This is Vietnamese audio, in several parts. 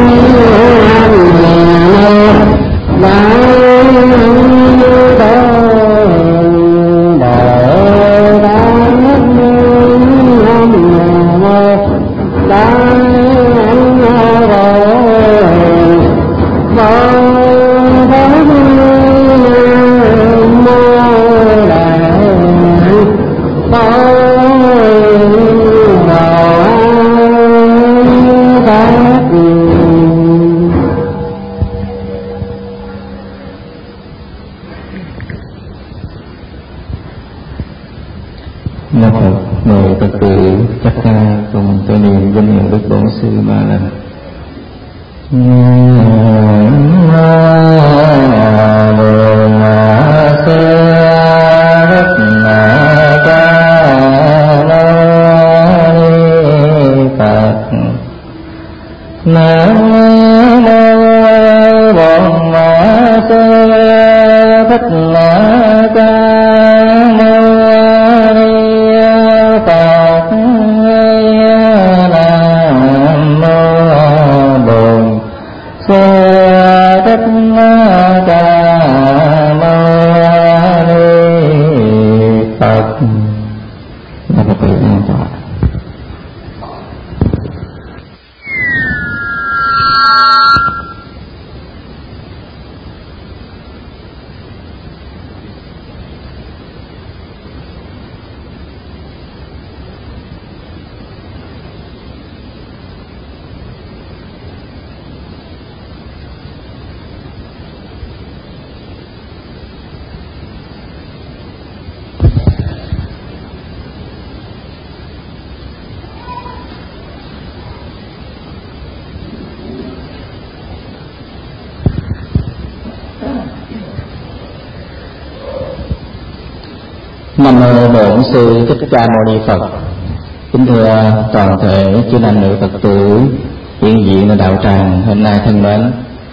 Nam mô Bổn Sư Thích Ca Mâu Ni Phật. Kính thưa toàn thể chư nam nữ Phật tử hiện diện ở đạo tràng hôm nay thân mến.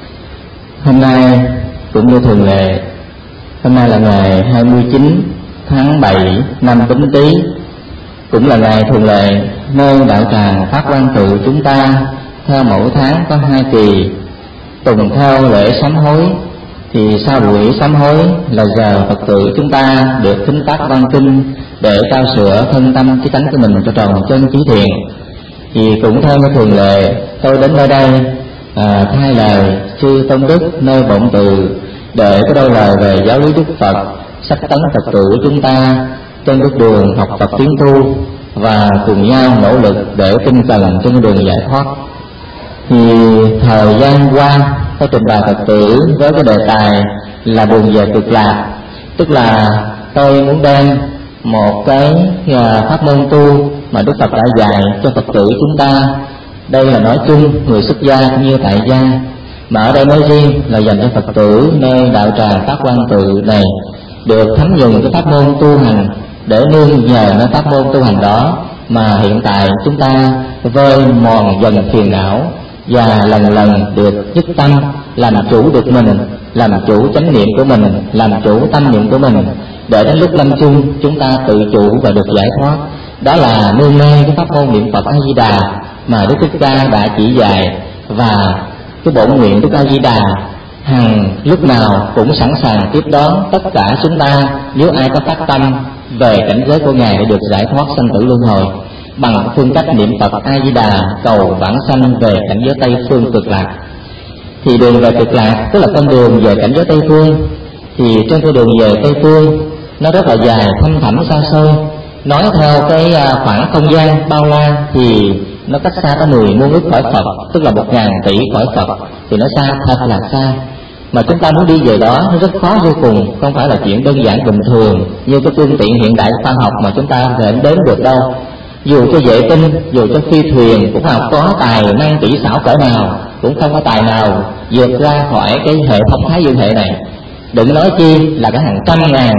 Hôm nay cũng như thường lệ, hôm nay là ngày 29 tháng 7 năm Bính Tý, cũng là ngày thường lệ nơi đạo tràng Pháp Quan Tự chúng ta theo mẫu tháng có 2 kỳ, tùng theo lễ sám hối. Thì sau buổi sám hối là giờ Phật tử chúng ta được thính tác văn kinh để cao sửa thân tâm chí tánh của mình cho tròn chân chí thiện. Thì cũng theo như thường lệ, tôi đến nơi đây thay lời chư tôn đức nơi Bổn Tự để có đôi lời về giáo lý Đức Phật, sách tấn Phật tử chúng ta trên bước đường học tập tiến tu và cùng nhau nỗ lực để tinh cần trên đường giải thoát. Thì thời gian qua tôi trình bày Phật tử với cái đề tài là đường về Cực Lạc, tức là tôi muốn đem một cái pháp môn tu mà Đức Phật đã dạy cho Phật tử chúng ta. Đây là nói chung người xuất gia cũng như tại gia, mà ở đây nói riêng là dành cho Phật tử nơi đạo tràng Pháp Quan Tự này được thấm nhuần cái pháp môn tu hành, để nương nhờ nơi pháp môn tu hành đó mà hiện tại chúng ta vơi mòn dần phiền não và lần lần được nhất tâm, làm chủ được mình, làm chủ chánh niệm của mình, làm chủ tâm niệm của mình, để đến lúc lâm chung chúng ta tự chủ và được giải thoát. Đó là nương nơi cái pháp môn niệm Phật A Di Đà mà Đức Thích Ca đã chỉ dạy, và cái bổn nguyện Đức A Di Đà hằng lúc nào cũng sẵn sàng tiếp đón tất cả chúng ta nếu ai có phát tâm về cảnh giới của Ngài để được giải thoát sanh tử luân hồi bằng phương cách niệm Phật A Di Đà cầu vãng sanh về cảnh giới Tây phương Cực Lạc. Thì đường về Cực Lạc tức là con đường về cảnh giới Tây phương. Thì trên con đường về Tây phương nó rất là dài, thâm thẳm xa xôi. Nói theo cái khoảng không gian bao la thì nó cách xa tới 10 muôn ức cõi Phật, tức là 1000 tỷ cõi Phật, thì nó xa, thật là xa. Mà chúng ta muốn đi về đó nó rất khó vô cùng, không phải là chuyện đơn giản bình thường như cái phương tiện hiện đại khoa học mà chúng ta có thể đến được đâu. Dù cho vệ tinh, dù cho phi thuyền cũng không có tài năng kỹ xảo cỡ nào, cũng không có tài nào vượt ra khỏi cái hệ thống Thái Dương hệ này. Đừng nói chi là cả hàng trăm ngàn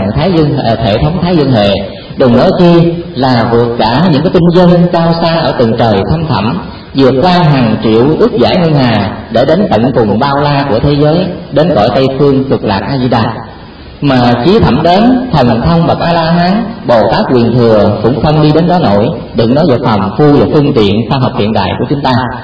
hệ thống Thái Dương hệ, đừng nói chi là vượt cả những cái tinh vân cao xa ở tầng trời thăm thẳm, vượt qua hàng triệu ước giải ngân hà để đến tận cùng bao la của thế giới, đến cõi Tây phương Cực Lạc A Di Đà. Mà chí thẩm đến thần thông bậc A La Hán, Bồ Tát Quyền Thừa cũng không đi đến đó nổi, đừng nói về phàm phu và phương tiện khoa học hiện đại của chúng ta.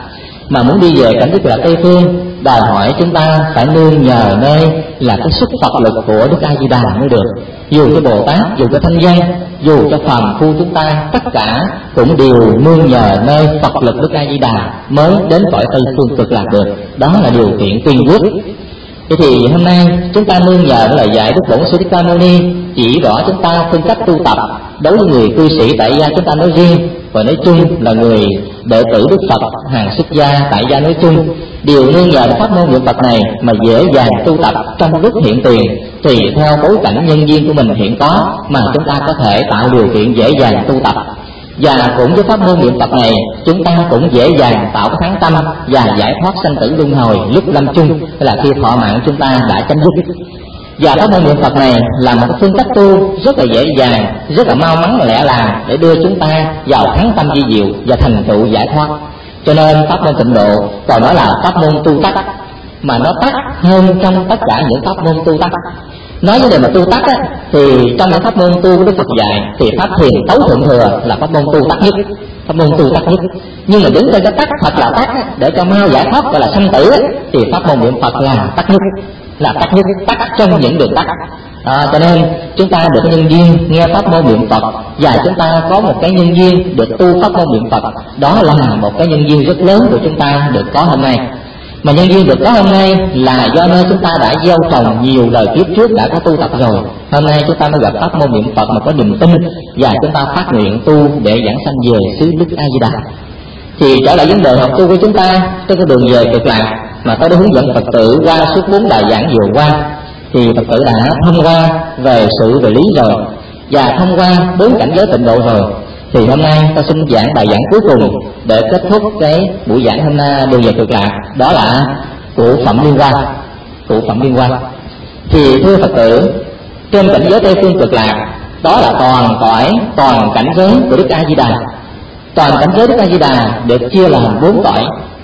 mà muốn đi về cảnh giới cực lạc Tây phương đòi hỏi chúng ta phải nương nhờ nơi là cái sức Phật lực của Đức A Di Đà mới được. Dù cho Bồ Tát, dù cho Thanh Văn, dù cho phàm phu chúng ta, tất cả cũng đều nương nhờ nơi Phật lực Đức A Di Đà mới đến cõi Tây phương cực lạc được. Đó là điều kiện tiên quyết. Vậy thì hôm nay chúng ta nương nhờ lời dạy Đức Bổn Sư Thích Ca Mâu Ni chỉ rõ chúng ta phương cách tu tập đối với người cư sĩ tại gia chúng ta nói riêng, và nói chung là người đệ tử Đức Phật hàng xuất gia tại gia nói chung, đều nương nhờ pháp môn niệm Phật này mà dễ dàng tu tập trong lúc hiện tiền, tùy theo bối cảnh nhân duyên của mình hiện có mà chúng ta có thể tạo điều kiện dễ dàng tu tập. Và cũng với pháp môn niệm Phật này, chúng ta cũng dễ dàng tạo cái thắng tâm và giải thoát sanh tử luân hồi lúc lâm chung, là khi thọ mạng chúng ta đã chấm dứt. Và pháp môn niệm Phật này là một phương cách tu rất là dễ dàng, rất là mau mắn lẹ làng để đưa chúng ta vào thắng tâm vi diệu và thành tựu giải thoát. Cho nên pháp môn Tịnh Độ còn nói là pháp môn tu tắc, mà nó tắc hơn trong tất cả những pháp môn tu tắc. Nói vấn đề mà tu tắc á, thì trong những pháp môn tu của Đức Phật dạy thì pháp thiền tấu thượng thừa là pháp môn tu tắc nhất, pháp môn tu tắc nhất. Nhưng mà đứng trên cái tắc thật là tắc á, để cho mau giải thoát gọi là sanh tử á, thì pháp môn niệm Phật là tắc nhất, là tắc nhất, tắc trong những đường tắc. Cho nên chúng ta được cái nhân duyên nghe pháp môn niệm Phật, và chúng ta có một cái nhân duyên được tu pháp môn niệm Phật, đó là một cái nhân duyên rất lớn của chúng ta được có hôm nay. Mà nhân duyên được có hôm nay là do nơi chúng ta đã gieo trồng nhiều đời kiếp trước đã có tu tập rồi. Hôm nay chúng ta mới gặp pháp môn niệm Phật mà có niềm tin, và chúng ta phát nguyện tu để giảng sanh về xứ Đức A Di Đà. Thì trở lại vấn đề học tu của chúng ta trên cái đường về cực lạc mà tôi đã hướng dẫn Phật tử qua suốt 4 đại giảng vừa qua, thì Phật tử đã thông qua về sự về lý rồi, và thông qua 4 cảnh giới tịnh độ rồi. Thì hôm nay ta xin giảng bài giảng cuối cùng để kết thúc cái buổi giảng hôm nay đường về cực lạc, đó là cụ phẩm liên quan. Cụ phẩm liên quan thì thưa Phật tử, trên cảnh giới Tây phương cực lạc đó là toàn cõi, toàn cảnh giới của Đức A Di Đà. Toàn cảnh giới Đức A Di Đà được chia làm 4 cõi.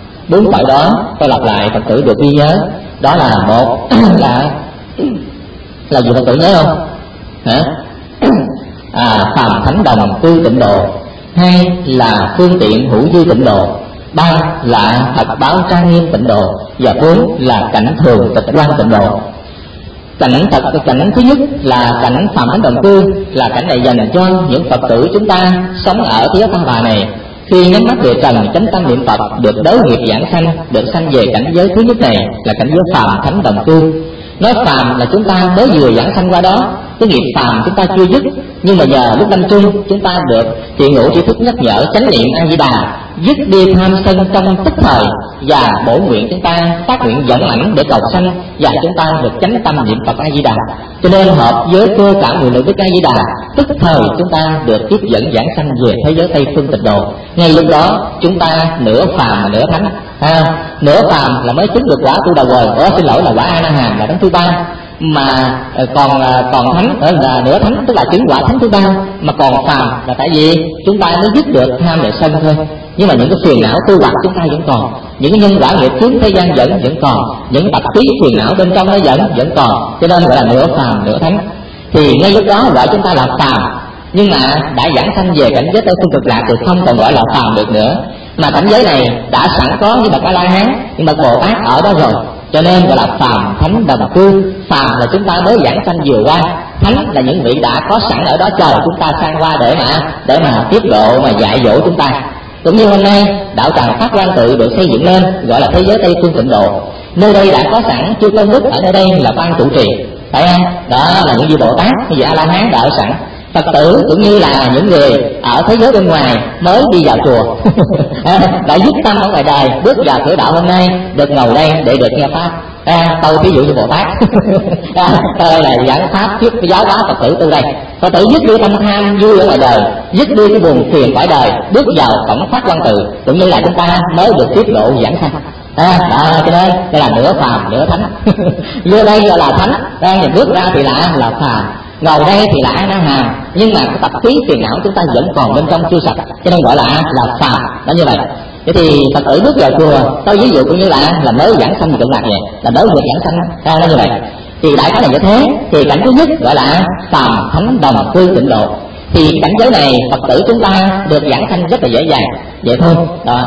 4 cõi đó tôi lặp lại Phật tử được ghi nhớ, đó là một là gì Phật tử nhớ không? Hả? Phàm thánh đồng cư tịnh độ. 2 là phương tiện hữu dư tịnh độ. 3 là thật báo trang nghiêm tịnh độ. Và 4 là cảnh thường tịch quan tịnh độ. Cảnh thứ nhất là cảnh phàm thánh đồng cư, là cảnh này dành cho những Phật tử chúng ta sống ở thế giới ta bà này, khi nhắm mắt về trần chánh tâm niệm Phật được đới nghiệp giảng sanh, được sanh về cảnh giới thứ nhất này là cảnh giới phàm thánh đồng cư. Nói phàm là chúng ta mới vừa giảng sanh qua đó, cái nghiệp phàm chúng ta chưa dứt, nhưng mà nhờ lúc lâm chung chúng ta được thiện ngũ tri thức nhắc nhở chánh niệm A Di Đà, dứt đi tham sân trong tức thời, và bổ nguyện chúng ta phát nguyện dẫn ảnh để cầu sanh, và chúng ta được chánh tâm niệm Phật A Di Đà. Cho nên hợp với cơ cảm nguyện lực Đức A Di Đà, tức thời chúng ta được tiếp dẫn giảng sanh về thế giới Tây phương tịnh độ. Ngay lúc đó chúng ta nửa phàm mà nửa thánh. Nửa phàm là mới chứng được quả tu đầu rồi, xin lỗi là quả A Na Hàm là đấng thứ 3, mà còn thánh là nửa thánh, tức là chứng quả thánh thứ 3, mà còn phàm là tại vì chúng ta mới dứt được tham và sân thôi. Nhưng mà những cái phiền não tu hoạch chúng ta vẫn còn, những cái nhân quả nghiệp chướng thế gian vẫn còn, những tập khí phiền não bên trong nó vẫn còn, cho nên gọi là nửa phàm nửa thánh. Thì ngay lúc đó gọi chúng ta là phàm, nhưng mà đã giảng sanh về cảnh giới Tây phương cực lạc thì không còn gọi là phàm được nữa, mà cảnh giới này đã sẵn có như bậc A La Hán, nhưng bậc Bồ Tát ở đó rồi, cho nên gọi là phàm thánh đồng cư. Phàm là chúng ta mới giảng sanh vừa qua, thánh là những vị đã có sẵn ở đó chờ chúng ta sang qua để mà tiếp độ mà dạy dỗ chúng ta. Cũng như hôm nay đạo tràng Pháp Quan Tự được xây dựng lên gọi là thế giới Tây phương tịnh độ, nơi đây đã có sẵn chư Công Đức ở nơi đây là ban trụ trì, phải không? Đó là những vị Bồ Tát, những vị A La Hán đã ở sẵn. Phật tử cũng như là những người ở thế giới bên ngoài mới đi vào chùa đã dứt tâm ở ngoài đời, bước vào cửa đạo hôm nay được ngồi đây để được nghe pháp. Tôi ví dụ như Bồ Tát đây là giảng pháp thuyết giáo hóa Phật tử từ đây. Phật tử dứt đi tâm tham vui ở ngoài đời, dứt đi cái buồn phiền cõi đời, bước vào cổng Pháp Quan Tự, cũng như là chúng ta mới được tiếp độ giảng sanh. Cho nên đây là nửa phàm nửa thánh. Vô đây gọi là thánh, nhìn bước ra thì là phàm, ngồi đây thì là A Na Hàm, nhưng mà cái tập khí phiền não chúng ta vẫn còn bên trong chưa sạch, cho nên gọi là phàm. Đó như vậy. Vậy thì Phật tử bước vào chùa, tôi ví dụ cũng như là mới giảng sanh cực lạc vậy, là mới được giảng sanh, nó như vậy. Thì đại khái là như thế. Thì cảnh thứ nhất gọi là phàm thánh đồng cư tịnh độ. Thì cảnh giới này Phật tử chúng ta được giảng sanh rất là dễ dàng, vậy thôi. Đó.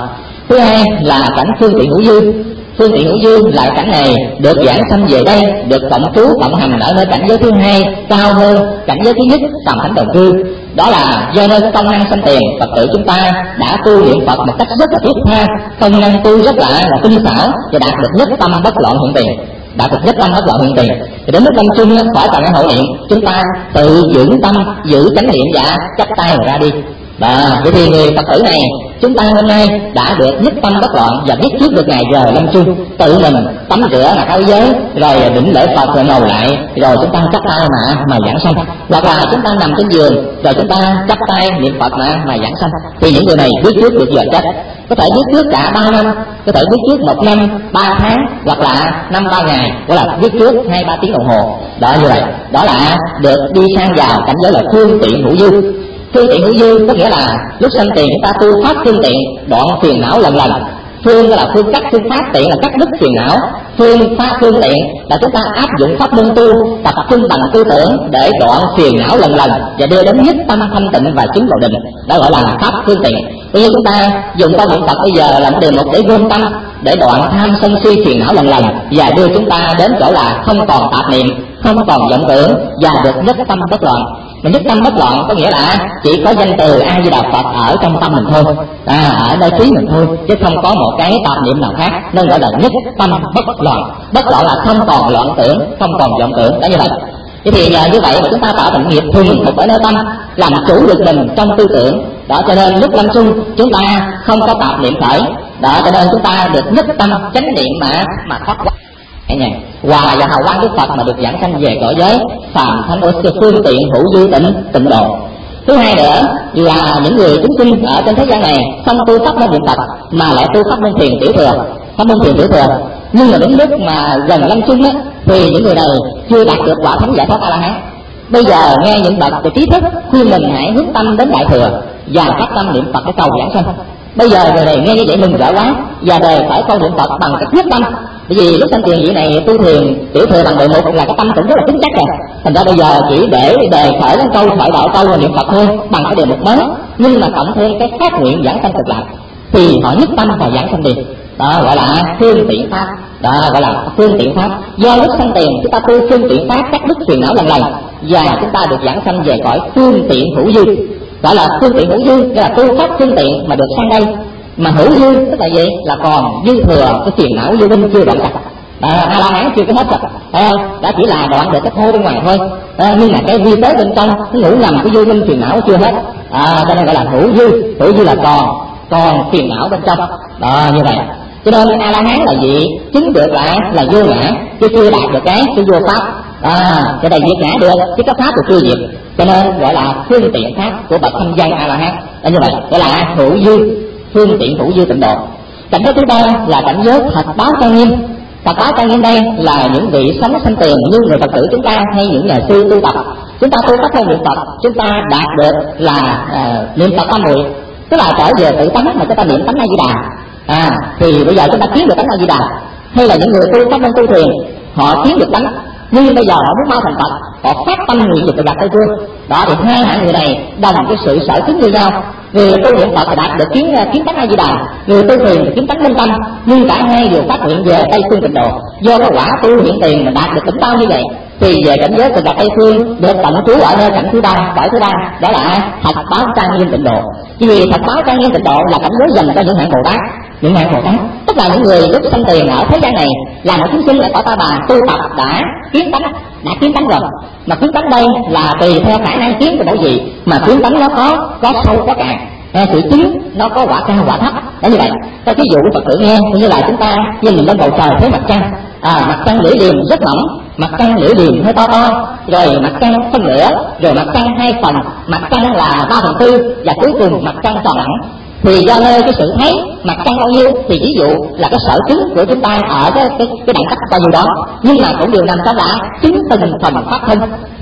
Thứ hai là cảnh phương tiện hữu dư. Phương tiện hữu dư là cảnh này được giảng sanh về đây, được cộng trú cộng hành ở nơi cảnh giới thứ hai cao hơn cảnh giới thứ nhất tầm thánh đồng cư. Đó là do nên công năng sanh tiền, Phật tử chúng ta đã tu niệm Phật một cách rất là thiết tha, công năng tu rất là tinh xảo và đạt được nhất tâm bất loạn hiện tiền, đạt được nhất tâm bất loạn hiện tiền. Thì đến lúc lâm chung khỏi cần hộ niệm, chúng ta tự dưỡng tâm, giữ chánh niệm và chắp tay rồi ra đi. Vậy thì người Phật tử này chúng ta hôm nay đã được nhất tâm bất loạn và biết trước được ngày giờ lâm chung, tự mình tắm rửa mặc áo giới rồi đỉnh lễ Phật rồi ngồi lại rồi chúng ta chắp tay mà giảng sanh, hoặc là chúng ta nằm trên giường rồi chúng ta chắp tay niệm Phật mà giảng sanh. Thì những người này biết trước được giờ chết, có thể biết trước cả 3 năm, có thể biết trước 1 năm 3 tháng, hoặc là 5-3 ngày, hoặc là biết trước 2-3 tiếng đồng hồ. Đó như vậy, đó là được đi sang vào cảnh giới là phương tiện hữu dư. Phương tiện hữu dư có nghĩa là lúc sanh tiền chúng ta tu pháp phương tiện, đoạn phiền não lần lần. Phương là phương cách, phương pháp, tiện là cắt đứt phiền não. Phương pháp phương tiện là chúng ta áp dụng pháp môn tu, tập trung bằng tư tưởng để đoạn phiền não lần lần và đưa đến nhất tâm thanh tịnh và chứng vào định. Đó gọi là pháp phương tiện. Bây giờ chúng ta dùng câu niệm Phật bây giờ là một điều để gom tâm, để đoạn tham sân si phiền não lần lần và đưa chúng ta đến chỗ là không còn tạp niệm, không còn vọng tưởng và được nhất tâm bất loạn. Mà nhất tâm bất loạn có nghĩa là chỉ có danh từ A Di Đà Phật ở trong tâm mình thôi, ở nơi trí mình thôi, chứ không có một cái tạp niệm nào khác, nên gọi là nhất tâm bất loạn. Bất loạn là không còn loạn tưởng, không còn vọng tưởng, đó như vậy. Thế thì như vậy mà chúng ta tạo thành nghiệp thuần phục ở nơi tâm, làm chủ được mình trong tư tưởng. Đó cho nên lúc lâm chung chúng ta không có tạp niệm khởi. Đó cho nên chúng ta được nhất tâm chánh niệm mà thoát qua. Hòa và hào quang Đức Phật mà được giảng sanh về cõi giới phàm thánh phương tiện hữu dư tịnh độ. Thứ hai nữa là những người chúng sinh ở trên thế gian này không tu pháp môn niệm Phật mà lại tu pháp môn thiền tiểu thừa, pháp môn thiền tiểu thừa. Nhưng mà đến lúc mà gần lâm chung á thì những người này chưa đạt được quả thánh giải thoát A La Hán. Bây giờ nghe những bậc về trí thức khuyên mình hãy hướng tâm đến đại thừa và phát tâm niệm Phật để cầu giảng sanh. Bây giờ người này nghe như vậy mừng rỡ quá và đời phải câu niệm Phật bằng cái quyết tâm. Bởi vì lúc sanh tiền vị này tu thiền tiểu thừa bằng đệ một là cái tâm cũng rất là cứng chắc rồi. Thành ra bây giờ chỉ để đề khởi đến câu thoại đạo câu niệm Phật thôi bằng cái đề một mới, nhưng mà cộng thêm cái phát nguyện giảng sanh cực lạc thì họ nhất tâm và giảng sanh liền. Đó gọi là phương tiện pháp. Đó gọi là phương tiện pháp. Do lúc sanh tiền chúng ta tu phương tiện pháp cắt đứt phiền não lần lần và chúng ta được giảng sanh về cõi phương tiện hữu dư. Gọi là phương tiện hữu dư, nghĩa là tu pháp phương tiện mà được sang đây. Mà hữu dư tức là gì? Là còn dư thừa cái phiền não vô minh chưa đoạn sạch. A La Hán chưa có hết sạch, đã chỉ là đoạn được cái thô bên ngoài thôi. Nhưng mà cái vi tế bên trong cái ngủ ngầm của vô minh phiền não chưa hết. Cho nên gọi là hữu dư là còn phiền não bên trong. Đó như vậy. Cho nên A La Hán là gì? Chứng được là vô ngã, chứ chưa đạt được cái vô pháp. Cái này diệt ngã được, chứ cái pháp thì chưa diệt. Cho nên gọi là phương tiện pháp của bậc thanh văn A La Hán. Như vậy gọi là hữu dư, phương tiện hữu dư tịnh độ. Cảnh giới thứ ba là cảnh giới thật báo trang nghiêm. Thật báo trang nghiêm đây là những vị sống sanh tiền như người Phật tử chúng ta hay những nhà sư tu tập. Chúng ta tu pháp theo niệm Phật, chúng ta đạt được là niệm Phật tam muội, tức là trở về tự tánh mà chúng ta niệm tánh A Di Đà. Thì bây giờ chúng ta kiến được tánh A Di Đà. Hay là những người tu pháp môn tu thiền, họ kiến được tánh, nhưng bây giờ họ muốn mau thành Phật, họ phát tâm nguyện về cực lạc Tây Phương. Đó thì hai hạng người này đồng cái sự sở kiến như nhau. Người tu niệm Phật đạt được kiến tánh A Di Đà, người tu thiền được kiến tánh minh tâm, nhưng cả hai đều phát nguyện về Tây Phương tịnh độ. Do cái quả tu hiện tiền mà đạt được tỉnh tao như vậy, thì về cảnh giới cực lạc Tây Phương được tận trú ở nơi cảnh thứ ba, cõi thứ ba, đó là thật báo trang nghiêm tịnh độ. Vì thật báo trang nghiêm tịnh độ là cảnh giới dành cho những hạng Bồ Tát. Những hạng Bồ Tát tức là những người lúc sanh tiền ở thế gian này là một chúng sinh ở cõi Ta Bà tu tập đã kiến tánh rồi. Mà kiến tánh đây là tùy theo khả năng kiến của mỗi vị, mà kiến tánh nó có sâu có cạn. Sự chứng nó có quả cao quả thấp. Đó như vậy. Tôi ví dụ Phật tử nghe như là chúng ta nhìn lên bầu trời thấy mặt trăng. Mặt trăng lưỡi liềm rất mỏng, mặt trăng lưỡi liềm hơi to, rồi mặt trăng phân nửa, rồi mặt trăng 2 phần, mặt trăng là 3/4 và cuối cùng mặt trăng tròn lẳng. Thì do nơi cái sự thấy mặt trăng bao nhiêu thì ví dụ là cái sở chứng của chúng ta ở cái đẳng cấp bao nhiêu đó, nhưng mà cũng đều nằm trong là chứng từng phần pháp thân,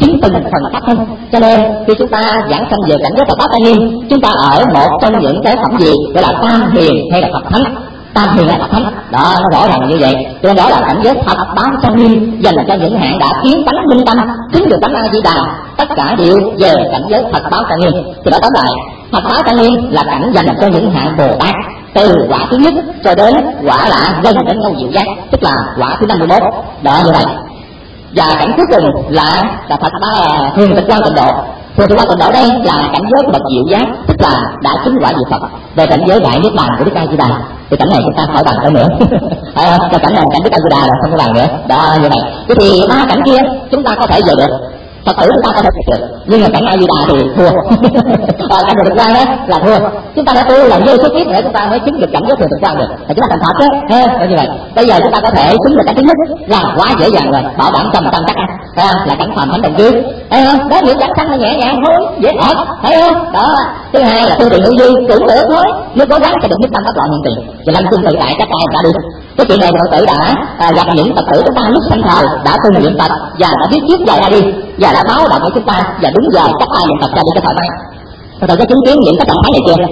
Cho nên khi chúng ta giảng sanh về cảnh giới Phật báo trang nghiêm, chúng ta ở một trong những cái phẩm gì gọi là tam hiền hay là Phật thánh. Tam hiền là Phật thánh, đó nó rõ ràng là như vậy. Cho nên đó là cảnh giới thật báo trang nghiêm dành cho những hạng đã kiến tánh minh tâm, chứng được tánh A Di Đà, tất cả đều về cảnh giới thật báo trang nghiêm. Thì đó tóm lại Phật báo trang nghiêm là cảnh dành cho những hạng Bồ Tát. từ quả thứ nhất cho đến quả là gần đến ngôi diệu giác, tức là quả thứ 51 đó như vậy. Và cảnh cuối cùng là Phật ta thường tịch quan tịnh độ. Thường tịch quan tịnh độ đây là cảnh giới của bậc diệu giác, tức là đã chứng quả diệu Phật. Về cảnh giới đại niết bàn của Đức A Di Đà thì cảnh này chúng ta khỏi bàn tới nữa. Cái cảnh này cảnh Đức A Di Đà là không có bàn nữa. Đó như vậy. Thế thì ba cảnh kia chúng ta có thể về được. Phật tử chúng ta có thể được, nhưng mà cảnh A Di Đà thì thua. Cảnh thường tịch quan đó là thua. Chúng ta đã tu là vô số kiếp nữa chúng ta mới chứng được cảnh giới thường tịch quan được. Thì chúng ta thành Phật đó. Như vậy. Bây giờ chúng ta có thể chứng được cảnh thứ nhất là quá dễ dàng rồi, bảo đảm 100% chắc ăn. Là cảnh phàm thánh đồng居. Thấy không? Đó những cảnh thanh là nhẹ nhàng thôi, dễ thở. Thấy không? Đó. Thứ hai là phương tiện hữu duy cũng được thôi. Nếu cố gắng sẽ được nhất tâm pháp loạn hiện tiền. Và lâm cung tự tại các tay ra đi. Cái chuyện này Phật tử đã gặp những Phật tử chúng ta lúc sanh thời đã tu niệm Phật và đã biết trước giờ ra đi và đã báo động với chúng ta và đúng giờ các tay niệm Phật ra đi cho thoải mái. Phật tử có chứng kiến những cái trạng thái này chưa?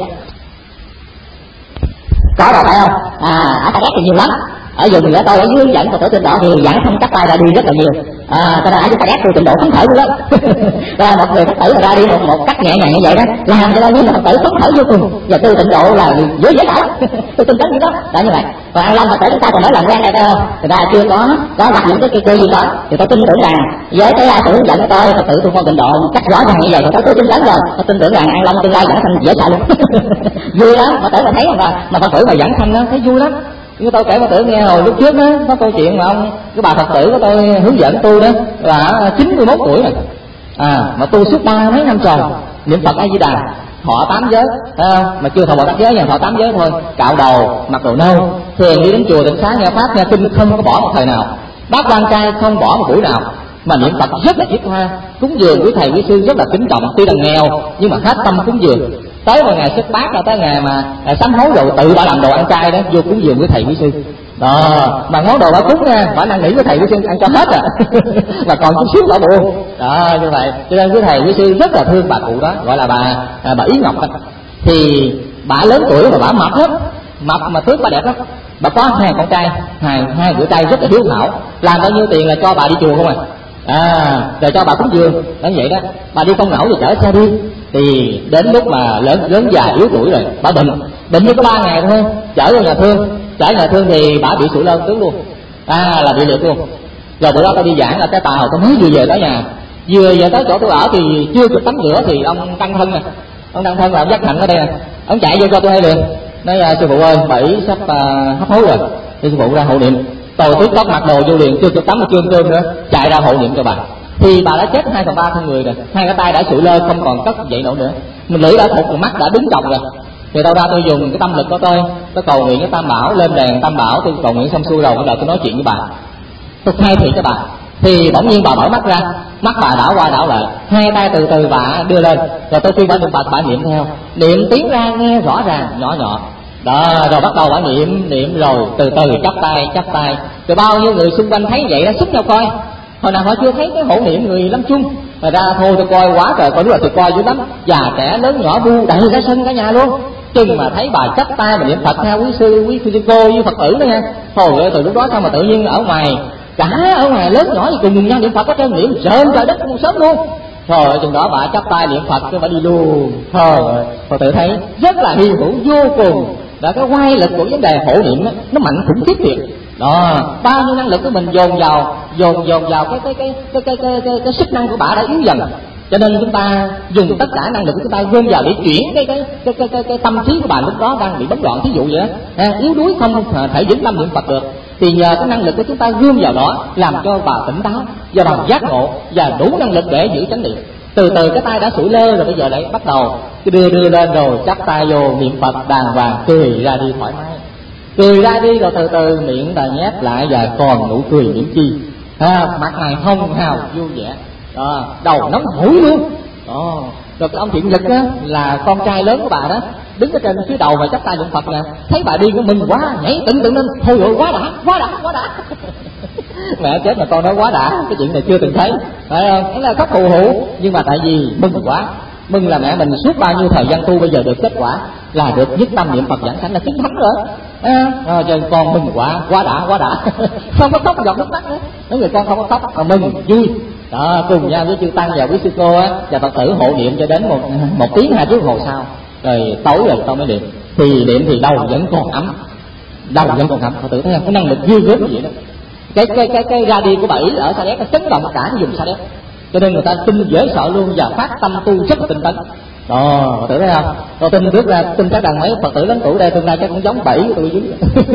Có rồi phải không? Ở Đà Lạt thì nhiều lắm. Ở vùng nữa tôi ở dưới dẫn Phật tử Tịnh Độ thì giảng không cắt tay ra đi rất là nhiều. Cho nên ở dưới Đà Lạt tôi Tịnh Độ phấn khởi luôn đó. Và một người Phật tử ra đi một cách nhẹ nhàng như vậy đó, làm cho nên Phật tử phấn khởi vô cùng. Và tôi Tịnh Độ là dễ thở. Tôi tin chắc như đó. Đó như vậy. Và An Long Phật tử chúng ta còn nói làm quen đây phải không? Thì ra chưa có gặp những cái cơ gì đó thì tôi tin tưởng rằng với cái sự hướng dẫn của tôi Phật tử tu con Tịnh Độ cách rõ ràng như vậy tôi tin tưởng rồi. Tôi tin tưởng rằng An Long tương lai giảng sanh dễ sợ luôn. Vui lắm. Phật tử mà thấy mà Phật tử mà giảng sanh đó thấy vui lắm. Như tôi kể Phật tử nghe hồi lúc trước đó, có câu chuyện mà cái bà Phật tử của tôi hướng dẫn tu đó là 91 tuổi rồi, mà tu suốt 3 mấy năm trời niệm Phật A Di Đà, thọ 8 giới, mà chưa thọ 8 giới, nhưng thọ 8 giới thôi, cạo đầu, mặc đồ nâu, thường đi đến chùa tịnh xá nghe pháp nghe kinh, không có bỏ một thời nào, bác quan trai không bỏ một buổi nào, mà niệm Phật rất là thiết tha, cúng dường quý thầy quý sư rất là kính trọng, tuy là nghèo nhưng mà hết tâm cúng dường. Tới một ngày xuất bát là tới ngày mà sám hối rồi tự bà làm đồ ăn chay đó vô cúng dường với thầy quý sư đó, mà món đồ bà cúng nha bà năn nỉ với thầy quý sư ăn cho hết à mà còn chút xíu bà buồn đó như vậy. Cho nên với thầy quý sư rất là thương bà cụ đó, gọi là bà Ý Ngọc đó. Thì bà lớn tuổi mà bà mập lắm, mập mà tướng bà đẹp lắm. Bà có 2 con trai, hai đứa trai rất là hiếu thảo, làm bao nhiêu tiền là cho bà đi chùa không rồi cho bà cúng dường đó vậy đó. Bà đi không nổi thì chở xe đi. Thì đến lúc mà lớn già yếu tuổi rồi bà bệnh như có 3 ngày thôi, chở vào nhà thương thì bà bị sụi lơ tướng luôn, là bị liệt luôn. Rồi bữa đó tôi đi giảng là cái tàu tôi mới vừa về tới nhà, vừa về tới chỗ tôi ở thì chưa kịp tắm rửa thì ông Tăng Thân là ông Giác Hạnh ở đây nè, ông chạy vô cho tôi hay liền, nói sư phụ ơi bảy sắp hấp hối rồi, thì sư phụ ra hộ niệm. Tôi tức tốc mặc đồ vô liền, chưa kịp tắm mà chưa ăn cơm nữa, chạy ra hộ niệm cho bà. Thì bà đã chết 2/3 thân người rồi, 2 cái tay đã sụi lơ không còn cất dậy nổi nữa, mình lưỡi đã thụt, mắt đã đứng còng rồi. Thì đâu ra tôi dùng cái tâm lực của tôi cầu nguyện cái Tam Bảo, lên đèn Tam Bảo, tôi cầu nguyện xong xuôi rồi bắt đầu tôi nói chuyện với bà, tôi khai thị cho bà. Thì bỗng nhiên bà mở mắt ra, mắt bà đảo qua đảo lại, 2 tay từ từ bà đưa lên, rồi tôi khuyên bà niệm Phật, bà niệm theo, niệm tiếng ra nghe rõ ràng nhỏ nhỏ đó, rồi bắt đầu bà niệm rồi từ từ chắp tay, rồi bao nhiêu người xung quanh thấy vậy đó xúc nhau coi. Hồi nào họ chưa thấy cái hộ niệm người Lâm Chung, rồi ra thôi tôi coi quá trời, coi đúng là tôi coi dữ lắm, già trẻ lớn nhỏ bu đầy ra sân cả nhà luôn. Chừng mà thấy bà chắp tay mà niệm Phật theo quý sư cô với Phật tử đó nha, thôi ơi từ lúc đó sao mà tự nhiên ở ngoài lớn nhỏ gì cùng nhau niệm Phật hết trơn, niệm rợn trời đất một sớm luôn. Thôi chừng đó bà chắp tay niệm Phật cái bà đi luôn. Thôi Phật tử thấy rất là hy hữu vô cùng. Đã cái quay lực của vấn đề hộ niệm đó, nó mạnh khủng khiếp thiệt. Đó, bao nhiêu năng lực của mình dồn vào cái sức năng của bà đã yếu dần. Cho nên chúng ta dùng tất cả năng lực của chúng ta gom vào để chuyển cái tâm trí của bà lúc đó đang bị bấn loạn, thí dụ vậy đó, yếu đuối không thể vững tâm niệm Phật được. Thì nhờ cái năng lực của chúng ta gom vào đó làm cho bà tỉnh táo và bà giác ngộ và đủ năng lực để giữ chánh niệm. Từ từ cái tay đã sủi lơ rồi bây giờ lại bắt đầu đưa lên rồi chắp tay vô niệm Phật đàng hoàng, cười ra đi thoải mái, cười ra đi rồi từ từ miệng ta nhét lại và còn nụ cười miễn chi, mặt này hồng hào vui vẻ, đầu nóng hổi luôn. Rồi cái ông Thiện Nhật á là con trai lớn của bà đó, đứng ở trên phía đầu và chắp tay niệm Phật nè, thấy bà đi của mình quá nhảy tưng lên, thôi rồi quá đã mẹ chết mà con nói quá đã, cái chuyện này chưa từng thấy, phải không? Thế là khóc hù hụ, nhưng mà tại vì mừng quá, mừng là mẹ mình suốt bao nhiêu thời gian tu bây giờ được kết quả là được nhất tâm niệm Phật giảng sanh là chiến thắng rồi. Cho con mừng quá đã không có khóc giọt nước mắt nữa, mấy người con không có khóc mà mừng vui đó, cùng nhau với chư tăng và quý sư cô á và Phật tử hộ niệm cho đến một tiếng 2 tiếng hồ sau, rồi tối rồi tôi mới niệm. thì niệm thì đầu vẫn còn ấm, Phật tử thấy không? Cái năng lực dư gớm vậy đó. Cái radio của 7 ở Sa Đéc nó chấn động cả cái vùng Sa Đéc, cho nên người ta tin dễ sợ luôn và phát tâm tu rất là tinh tấn. Đó, Phật tử thấy không? Tôi tin chắc rằng mấy Phật tử lớn tuổi đây tương lai chắc cũng giống 7 của tôi chứ.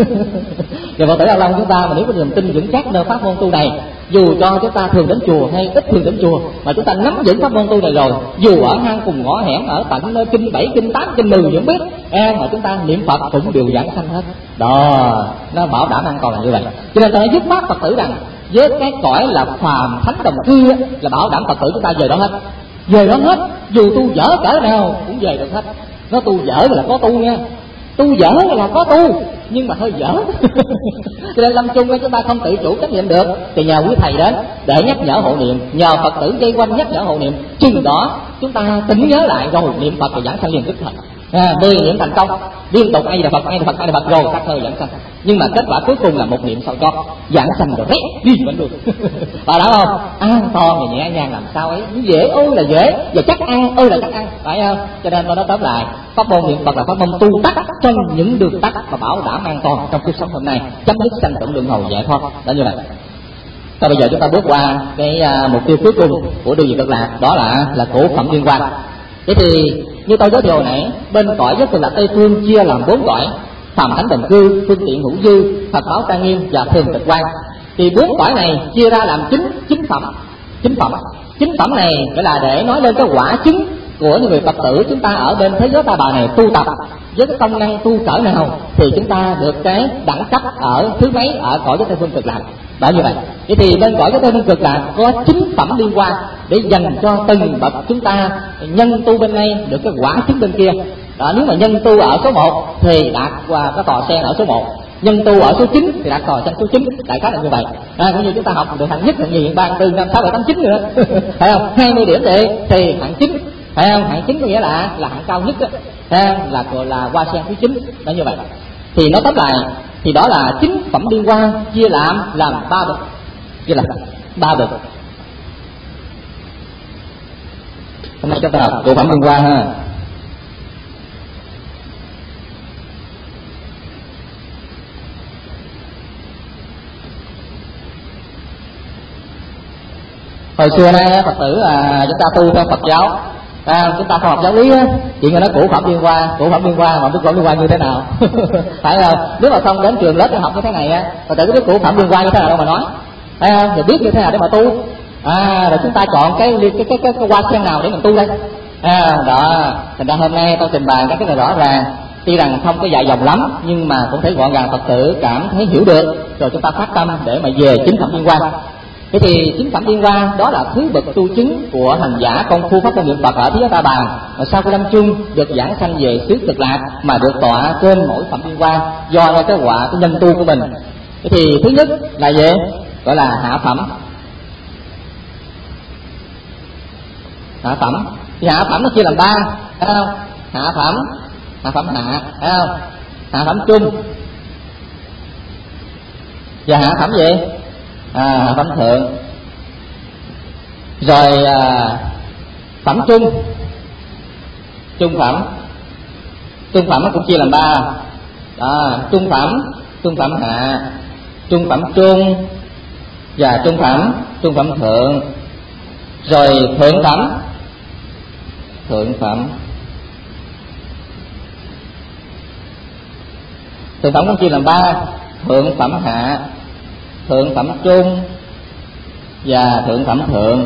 Và Phật tử An Long chúng ta mà nếu có niềm tin vững chắc nơi pháp môn tu này, dù cho chúng ta thường đến chùa hay ít thường đến chùa, mà chúng ta nắm vững pháp môn tu này rồi, dù ở hang cùng ngõ hẻm, ở tận nơi kinh 7, kinh 8, kinh 10 vẫn biết, mà chúng ta niệm Phật cũng đều giảng sanh hết. Đó, nó bảo đảm an toàn là như vậy. Cho nên tôi nói dứt khoát Phật tử rằng với cái cõi là phàm thánh đồng cư là bảo đảm Phật tử chúng ta về đó hết, dù tu dở cỡ nào cũng về được hết. Nó tu dở là có tu nha, tu dở là có tu, nhưng mà hơi dở. Cho nên lâm chung chúng ta không tự chủ trách nhiệm được, thì nhờ quý thầy đến để nhắc nhở hộ niệm, nhờ Phật tử dây quanh nhắc nhở hộ niệm, chừng đó chúng ta tỉnh nhớ lại rồi niệm Phật và giảng sanh liền tức thời. 10 niệm thành công liên tục ai là Phật rồi các thời giảng sanh, nhưng mà kết quả cuối cùng là một niệm sau cho giảng sanh rồi đấy đi vẫn được. Và đó không an toàn và nhẹ nhàng làm sao ấy, dễ ơi là dễ và chắc ăn ơi là chắc ăn, phải không? Cho nên tôi nói tóm lại, pháp môn niệm Phật là pháp môn tu tắt trong những đường tắt mà bảo đảm an toàn trong cuộc sống hôm nay, chấm dứt sanh tử luân hồi giải thoát. Đó như vậy. Bây giờ chúng ta bước qua cái mục tiêu cuối cùng của đường về Cực Lạc, đó là cổ phẩm liên quan. Thế thì như tôi giới thiệu hồi nãy, bên cõi giới Cực Lạc Tây Phương chia làm 4 cõi: phàm thánh đồng cư, phương tiện hữu dư, Phật báo trang nghiêm và thường tịch quan. Thì 4 cõi này chia ra làm chính phẩm này phải là để nói lên cái quả chứng của những người Phật tử chúng ta ở bên thế giới ta bà này tu tập với cái công năng tu cỡ nào thì chúng ta được cái đẳng cấp ở thứ mấy ở cõi giới Tây Phương Cực Lạc. Bởi như vậy, vậy thì bên cõi giới Tây Phương Cực Lạc có 9 phẩm liên quan để dành cho từng bậc chúng ta nhân tu bên đây được cái quả chứng bên kia. Đó, nếu mà nhân tu ở số 1 thì đạt qua cái tòa sen ở số 1, nhân tu ở số 9 thì đạt tòa sen số 9, đại khái là như vậy. Cũng như chúng ta học được hạng nhất, hạng nhì, hạng 3, hạng 4, 5, 6, 7, 8, 9 nữa. Phải không? 20 điểm thì hạng 9. Phải không? Hạng 9 có nghĩa là hạng cao nhất đó. Là hoa sen thứ 9. Đó như vậy. Thì nó tóm lại thì đó là 9 phẩm liên quan chia làm 3 bậc. Chia làm 3 bậc. Hôm nay chúng ta học cổ phẩm liên quan ha. Hồi xưa nay Phật tử chúng ta tu theo Phật giáo, chúng ta không học giáo lý á, chuyện người nói cổ phẩm liên quan mà biết cổ liên quan như thế nào. Phải không? Nếu mà không đến trường lớp để học như thế này á, Phật tử có biết cổ phẩm liên quan như thế nào đâu mà nói, phải không? Thì biết như thế nào để mà tu, rồi chúng ta chọn cái hoa sen nào để mình tu đây. Đó, thành ra hôm nay tôi trình bày các cái này rõ ràng, tuy rằng không có dài dòng lắm nhưng mà cũng thấy gọn gàng, Phật tử cảm thấy hiểu được, rồi chúng ta phát tâm để mà về 9 phẩm liên quan. Thế thì 9 phẩm liên quan đó là thứ bậc tu chứng của hành giả công phu pháp môn niệm Phật ở thế giới Ta Bà, và sau khi lâm chung được giảng sanh về xứ Cực Lạc mà được tọa trên mỗi phẩm liên quan do cái quả cái nhân tu của mình. Thế thì thứ nhất là gì? Gọi là hạ phẩm. Thì hạ phẩm nó chia làm 3, thấy không? Hạ phẩm hạ, thấy không? Hạ phẩm trung và hạ phẩm gì? Hạ phẩm thượng. Rồi phẩm trung phẩm nó cũng chia làm 3. Trung phẩm hạ, trung phẩm trung và trung phẩm thượng. Rồi thượng phẩm cũng chia làm 3: thượng phẩm hạ, thượng phẩm trung và thượng phẩm thượng.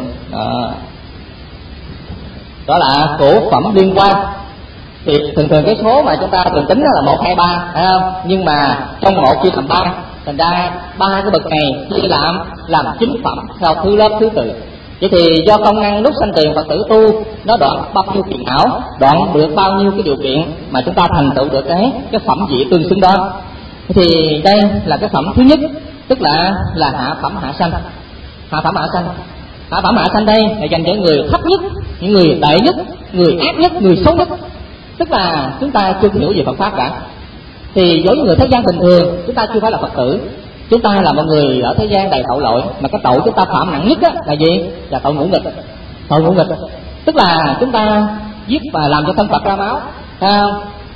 Đó là cổ phẩm liên quan. Thì thường cái số mà chúng ta thường tính là 1, 2, 3, phải không? Nhưng mà trong 1 chia làm 3, thành ra 3 cái bậc này chia làm 9 phẩm theo thứ lớp thứ tự. Vậy thì do công năng lúc sanh tiền Phật tử tu nó đoạn bao nhiêu phiền não, đoạn được bao nhiêu cái điều kiện mà chúng ta thành tựu được cái phẩm vị tương xứng đó. Thì đây là cái phẩm thứ nhất, tức là hạ phẩm hạ sanh. Hạ phẩm hạ sanh đây là dành cho người thấp nhất, những người tệ nhất, người ác nhất, người xấu nhất, tức là chúng ta chưa hiểu về Phật pháp cả. Thì với người thế gian bình thường chúng ta chưa phải là Phật tử, chúng ta là một người ở thế gian đầy tội lỗi, mà cái tội chúng ta phạm nặng nhất là gì? Là tội ngũ nghịch. Tức là chúng ta giết và làm cho thân Phật ra máu,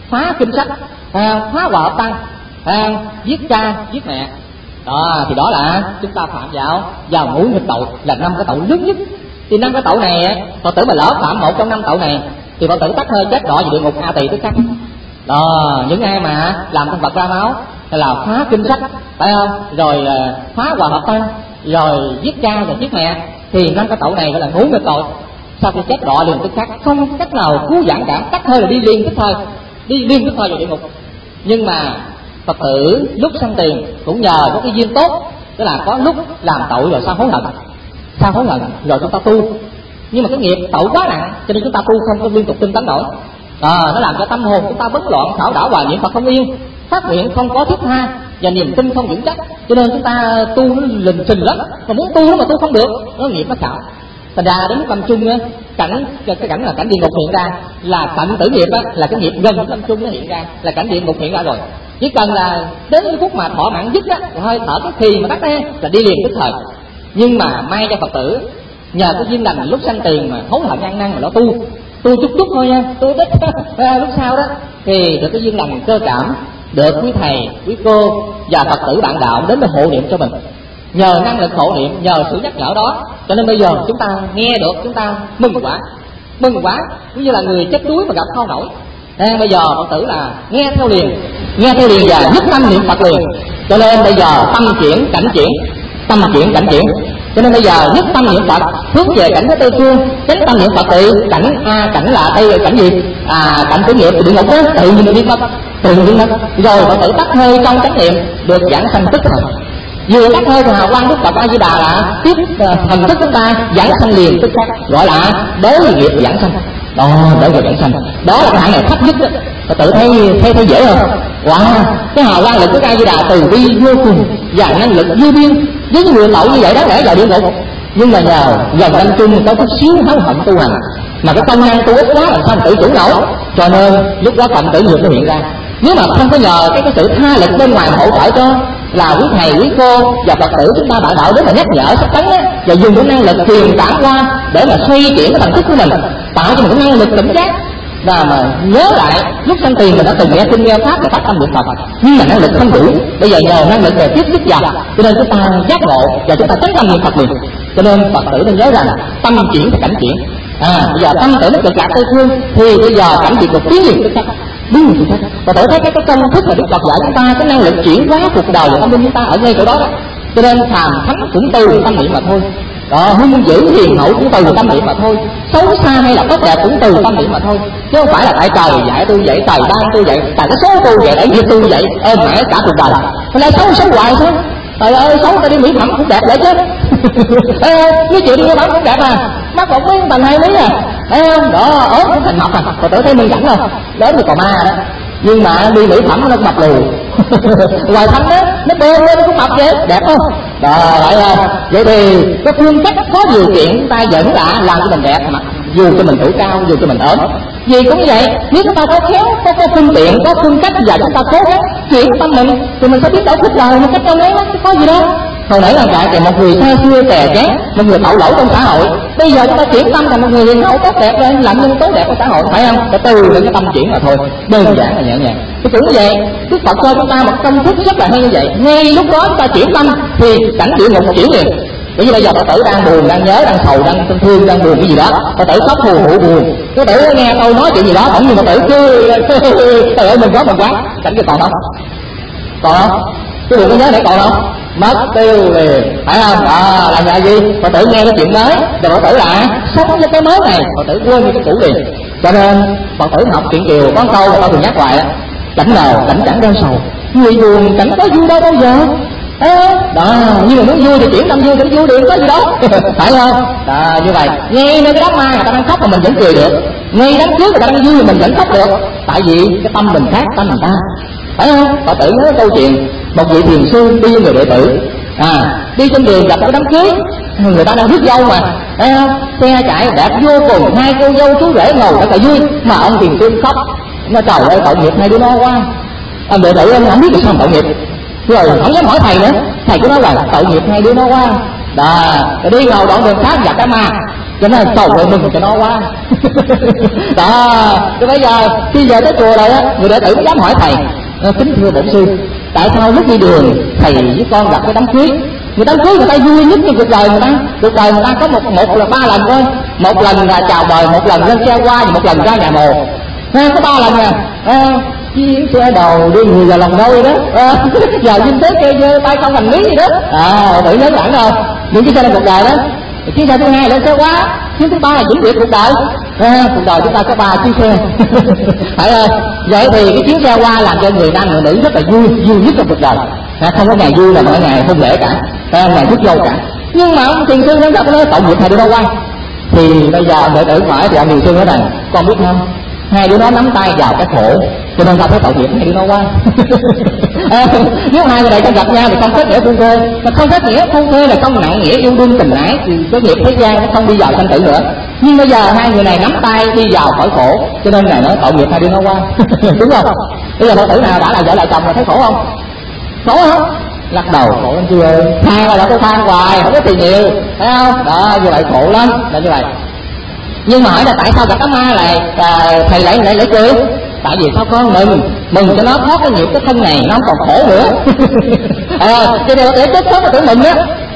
phá kinh sách, phá hòa hợp tăng, giết cha giết mẹ. Đó thì đó là chúng ta phạm vào ngũ nghịch tội, là 5 cái tội lớn nhất. Thì 5 cái tội này Phật tử mà lỡ phạm một trong 5 tội này thì Phật tử tắt hơi chết đọa về địa ngục A Tỳ tức khắc. Đó, những ai mà làm con vật ra máu, hay là phá kinh sách, phải không? Rồi phá hòa hợp tăng, rồi giết cha và giết mẹ, thì 5 cái tội này gọi là ngũ nghịch tội. Sau khi chết đọa liền tức khắc, không cách nào cứu vãn cả, tắt hơi là đi liền tức thời vào địa ngục. Nhưng mà Phật tử lúc sanh tiền cũng nhờ có cái duyên tốt, tức là có lúc làm tội rồi sao hối hận rồi chúng ta tu. Nhưng mà cái nghiệp tội quá nặng cho nên chúng ta tu không có liên tục tinh tấn nổi. Nó làm cho tâm hồn chúng ta bấn loạn, khảo đảo hoài niệm Phật không yên, phát nguyện không có thức tha và niềm tin không vững chắc, cho nên chúng ta tu nó lình xình lắm, mà muốn tu nó mà tu không được, nó nghiệp nó khảo. Thành ra đến lúc lâm chung á, cái cảnh là cảnh địa ngục hiện ra, là cảnh tử nghiệp á, là cái nghiệp gần lâm chung nó hiện ra, là cảnh địa ngục hiện ra rồi. Chỉ cần là đến cái phút mà thọ mạng dứt á, hơi thở cái khi mà tắt á, là đi liền tức thời. Nhưng mà may cho Phật tử nhờ cái duyên lành lúc sanh tiền mà hối hận ăn năn mà nó tu chút thôi nha, tu ít lúc sau đó thì được cái duyên lành cơ cảm, được quý thầy quý cô và Phật tử bạn đạo đến để hộ niệm cho mình. Nhờ năng lực hộ niệm, nhờ sự nhắc nhở đó, cho nên bây giờ chúng ta nghe được, chúng ta mừng quá, cũng như là người chết đuối mà gặp không nổi. Bây giờ Phật tử là nghe theo liền và nhất tâm niệm Phật liền. Cho nên bây giờ tâm chuyển cảnh chuyển. Cho nên bây giờ nhất tâm niệm Phật, hướng về cảnh Tây phương, chánh tâm niệm Phật thì cảnh là Tây, cảnh gì? Cảnh tử nghiệp địa ngục đó, tự nhiên biến mất. Rồi Phật tử tắt hơi trong chánh niệm, được giảng sanh tức thời. Vừa tắt hơi thì hào quang Đức Phật A Di Đà là tiếp thần thức chúng ta giảng sanh liền tức khắc, gọi là đối nghiệp giảng sanh. Đối nghiệp giảng sanh, đó là cái hạng này thấp nhất đó. Phật tử thấy dễ không? Wow, cái hào quang lực của A Di Đà từ bi vô cùng và năng lực vô biên, với người tội như vậy đáng lẽ vào địa ngục. Nhưng mà nhờ gần lâm chung có chút xíu háo hận tu hành, mà cái công năng tu ít quá làm sao tự chủ nổi, cho nên lúc đó phạm tử nghiệp nó hiện ra. Nếu mà không có nhờ cái sự tha lực bên ngoài hỗ trợ cho, là quý thầy quý cô và Phật tử chúng ta bạn đạo đến mà nhắc nhở sắc tấn á, và dùng cái năng lực truyền cảm qua để mà xoay chuyển cái thần thức của mình, tạo cho mình cái năng lực tỉnh giác. Và mà nhớ lại lúc sanh tiền mình đã từng nghe kinh nghe pháp và phát tâm niệm Phật, nhưng mà năng lực không đủ. Bây giờ nhờ năng lực về tiếp sức vào, cho nên chúng ta giác ngộ và chúng ta chánh tâm niệm Phật liền. Cho nên Phật tử nên nhớ rằng tâm chuyển thì cảnh chuyển. Bây giờ tâm tử nó cực lạc Tây phương thì bây giờ cảnh địa ngục tiến liền tức khắc. Và tôi thấy cái công thức mà Đức Phật dạy chúng ta, cái năng lực chuyển hóa cuộc đời của tâm linh chúng ta ở ngay chỗ đó. Cho nên phàm thánh cũng từ tâm niệm mà thôi, hung dữ hiền hậu cũng từ tâm niệm mà thôi, xấu xa hay là tốt đẹp cũng từ tâm niệm mà thôi, chứ không phải là tại trời dạy tôi vậy, trời ban tôi vậy, tại cái số tôi vậy, tại nghiệp tôi vậy, ôm mãi cả cuộc đời. Thế lại xấu hoài thôi. Trời ơi, xấu ta đi mỹ phẩm cũng đẹp vậy chứ. Cái chuyện đi mỹ phẩm cũng đẹp mắc 1 miếng bằng 2 miếng thấy không? Đó, ốm cũng thành mập Phật tử thấy minh cảnh không? Lớn thì còn ma đó. Nhưng mà đi mỹ phẩm nó mập lù. Ngoài thân đó, nó bê lên cũng mập vậy, đẹp không? Đó, vậy thì cái phương cách có điều kiện ta vẫn đã làm cho mình đẹp mà, dù cho mình tuổi cao, dù cho mình ốm. Vì cũng vậy, nếu chúng ta có khéo, có phương tiện, có phương cách và chúng ta cố gắng chuyển tâm mình, thì mình sẽ biết đổ cuộc đời một cách trong đấy chứ có gì đâu. Hồi nãy là dạy về một người xa xưa tè chén, một người tội lỗi trong xã hội. Bây giờ chúng ta chuyển tâm là một người hiền hậu tốt đẹp rồi, làm nhân tốt đẹp trong xã hội, phải không? Phải từ những cái tâm chuyển mà thôi, đơn giản là nhẹ nhàng. Tôi tưởng vậy, Đức Phật cho chúng ta một công thức rất là hay như vậy. Ngay lúc đó chúng ta chuyển tâm thì cảnh địa ngục chuyển liền. Bởi vì bây giờ Phật tử đang buồn, đang nhớ, đang sầu, đang thương, đang buồn cái gì đó, Phật tử khóc hù hụ buồn, Phật tử nghe câu nói chuyện gì đó, bỗng nhiên Phật tử trời ơi mình quá cảnh cái còn không? Cái buồn có nhớ để còn không? Mất tiêu liền, phải không? Là nhà gì? Phật tử nghe cái chuyện mới, rồi Phật tử là sống với cái mới này, Phật tử quên cái cũ liền. Cho nên Phật tử học chuyện Kiều có câu mà ta thường nhắc hoài, cảnh nào cảnh chẳng đang sầu, người buồn cảnh có vui đâu bao giờ. Đó, nhưng mà muốn vui thì chuyển tâm vui cảnh vui được, có gì đó. Phải không? Đó, như vậy ngay nơi cái đám ma người ta đang khóc mà mình vẫn cười được, ngay đám trước người ta đang vui mà mình vẫn khóc được, tại vì cái tâm mình khác tâm mình ta, phải không? Phật tử nhớ câu chuyện một vị thiền sư đi với người đệ tử, đi trên đường gặp cái đám cưới, người ta đang rước dâu mà, thấy không? Xe chạy đẹp vô cùng, 2 cô dâu chú rể ngồi rất là vui, mà ông thiền sư khóc, nó trời ơi tội nghiệp 2 đứa nó quá. Ông đệ tử không biết được sao tội nghiệp, rồi không dám hỏi thầy nữa, thầy cứ nói là tội nghiệp 2 đứa nó quá. Đó, rồi đi ngồi đoạn đường khác gặp cái ma, cho nên cầu nguyện mừng cho nó quá. Đó, cái bây giờ khi về tới chùa rồi á, người đệ tử mới dám hỏi thầy: kính thưa bổn sư, tại sao lúc đi đường thầy với con gặp cái đám cưới? Người đám cưới người ta vui nhất trong cuộc đời người ta. Cuộc đời người ta có một là 3 lần thôi. Một lần là chào đời, một lần lên xe qua, và một lần ra nhà mồ. Có 3 lần nè. Chiếc xe đầu đưa người vào lòng đôi đó. Giờ dinh tế kê dơ tay không hành lý gì đó. Tự nhớ lãng đâu. Những cái xe trong cuộc đời đó. Chiếc xe thứ hai lên xe quá. Chiếc thứ ba là vĩnh viễn cuộc đời. Cuộc đời chúng ta có 3 chiếc xe. Phải không? Vậy thì cái chuyến xe qua làm cho người nam người nữ rất là vui nhất trong cuộc đời. Không có ngày vui là mỗi ngày hôn lễ cả, ngày rước dâu cả. Nhưng mà ông thiền sư nó gặp nó tội nghiệp hai đứa nó qua. Thì bây giờ đệ tử hỏi thì ông thiền sư nói rằng: con biết không, hai đứa nó nắm tay vào cái khổ, cho nên ta phải tội nghiệp hai đứa nó qua. Nếu hai người này không gặp nhau thì không kết nghĩa phu thê, mà không kết nghĩa phu thê là không nặng nghĩa yêu đương tình ái, thì cái nghiệp thế gian nó không đi vào sanh tử nữa. Nhưng bây giờ hai người này nắm tay đi vào khỏi khổ, cho nên ngài nói tội nghiệp hai đứa nó qua. Đúng không? Bây giờ đệ tử nào đã là vợ lại chồng là thấy khổ không? Khổ không? Lắc đầu: khổ anh chưa ơi, than là tôi than hoài không có tiền nhiều, thấy không? Đó, như vậy khổ lắm, là như vậy. Nhưng mà hỏi là tại sao gặp đám ma lại thầy lại cười? Tại vì sao con mừng cho nó thoát cái nghiệp cái thân này, nó không còn khổ nữa. Cho nên để chết sớm là tưởng mừng á.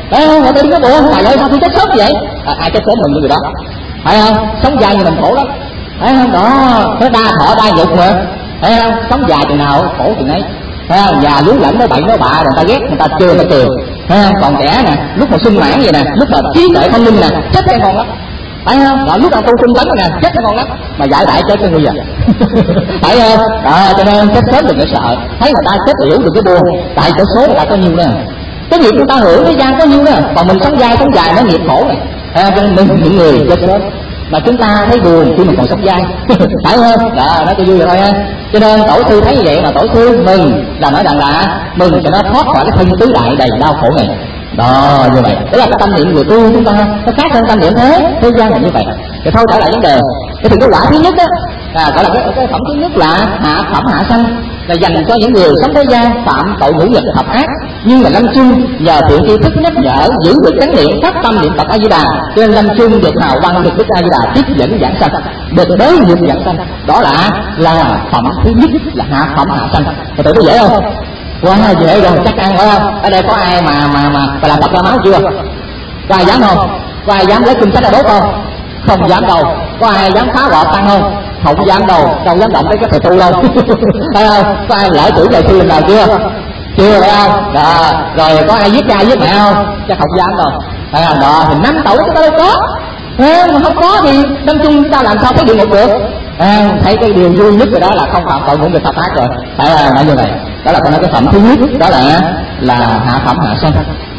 Họ đừng có buồn, thầy ơi sao tôi chết sớm vậy? Ai chết sớm mừng như người đó, phải không? Sống dài như mình khổ lắm, phải không? Đó, cái đa thọ đa nhục mà, phải không? Sống dài chừng nào khổ chừng ấy. Già lú lẫn nói bậy nói bạ, người ta ghét, người ta chê, người ta cười. Còn trẻ nè, lúc mà sung mãn vậy nè, lúc mà trí tuệ thông minh nè, chết cái ngon lắm, phải không? Đó, lúc nào tu tinh tấn nè, chết cái ngon lắm, mà giải đại chết cái nguy giờ. Phải không? Đó, cho nên chết sớm đừng có sợ, thấy người ta chết yếu đừng có buồn, tại cái số người ta có nhiêu nè, cái nghiệp chúng ta hưởng thế gian có nhiêu nè, còn mình sống dài nó nghiệp khổ này. Cho nên những người chết sớm mà chúng ta thấy buồn khi mình còn sống dai. Phải không? Đó, nói cho vui vậy thôi ha. Cho nên tổ sư thấy như vậy mà tổ sư mừng là nói rằng là mừng cho nó thoát khỏi cái thân tứ đại đầy đau khổ này. Đó, như vậy đó là cái tâm niệm người tu chúng ta nó khác hơn tâm niệm thế gian là như vậy. Thì thôi trở lại vấn đề, thì cái quả thứ nhất á, gọi là cái phẩm thứ nhất là hạ phẩm hạ sanh, là dành cho những người sống thế gian phạm tội ngũ nghịch thập ác, nhưng mà lâm chung nhờ thiện tri thức nhắc nhở giữ được chánh niệm phát tâm niệm Phật A Di Đà, cho nên lâm chung được hào quang được Đức A Di Đà tiếp dẫn giảng sanh, được đối nghiệp giảng sanh. Đó là phẩm thứ nhất, là hạ phẩm hạ sanh. Thì tự có dễ không? Quá dễ rồi, chắc ăn phải không? Ở đây có ai mà làm Phật ra máu chưa? Có ai dám không? Có ai dám lấy kinh sách ra đốt không? Không dám đâu. Có ai dám phá hoại tăng không? Không dám đâu, đâu dám động tới cái thầy tu đâu. Phải không? Có ai lỡ tuổi đời sư lần nào chưa? Chưa, phải không? Đó. Rồi có ai giết cha giết mẹ không? Chắc không dám đâu. Phải không? Đó, thì 5 tuổi chúng ta đâu có. Mà không có thì đâm chung ta làm sao thấy địa ngục được? Thấy cái điều vui nhất rồi đó là không phạm tội ngũ nghịch thập ác rồi. Phải là như vậy. Đó là cái phẩm thứ nhất, đó là hạ phẩm hạ sanh.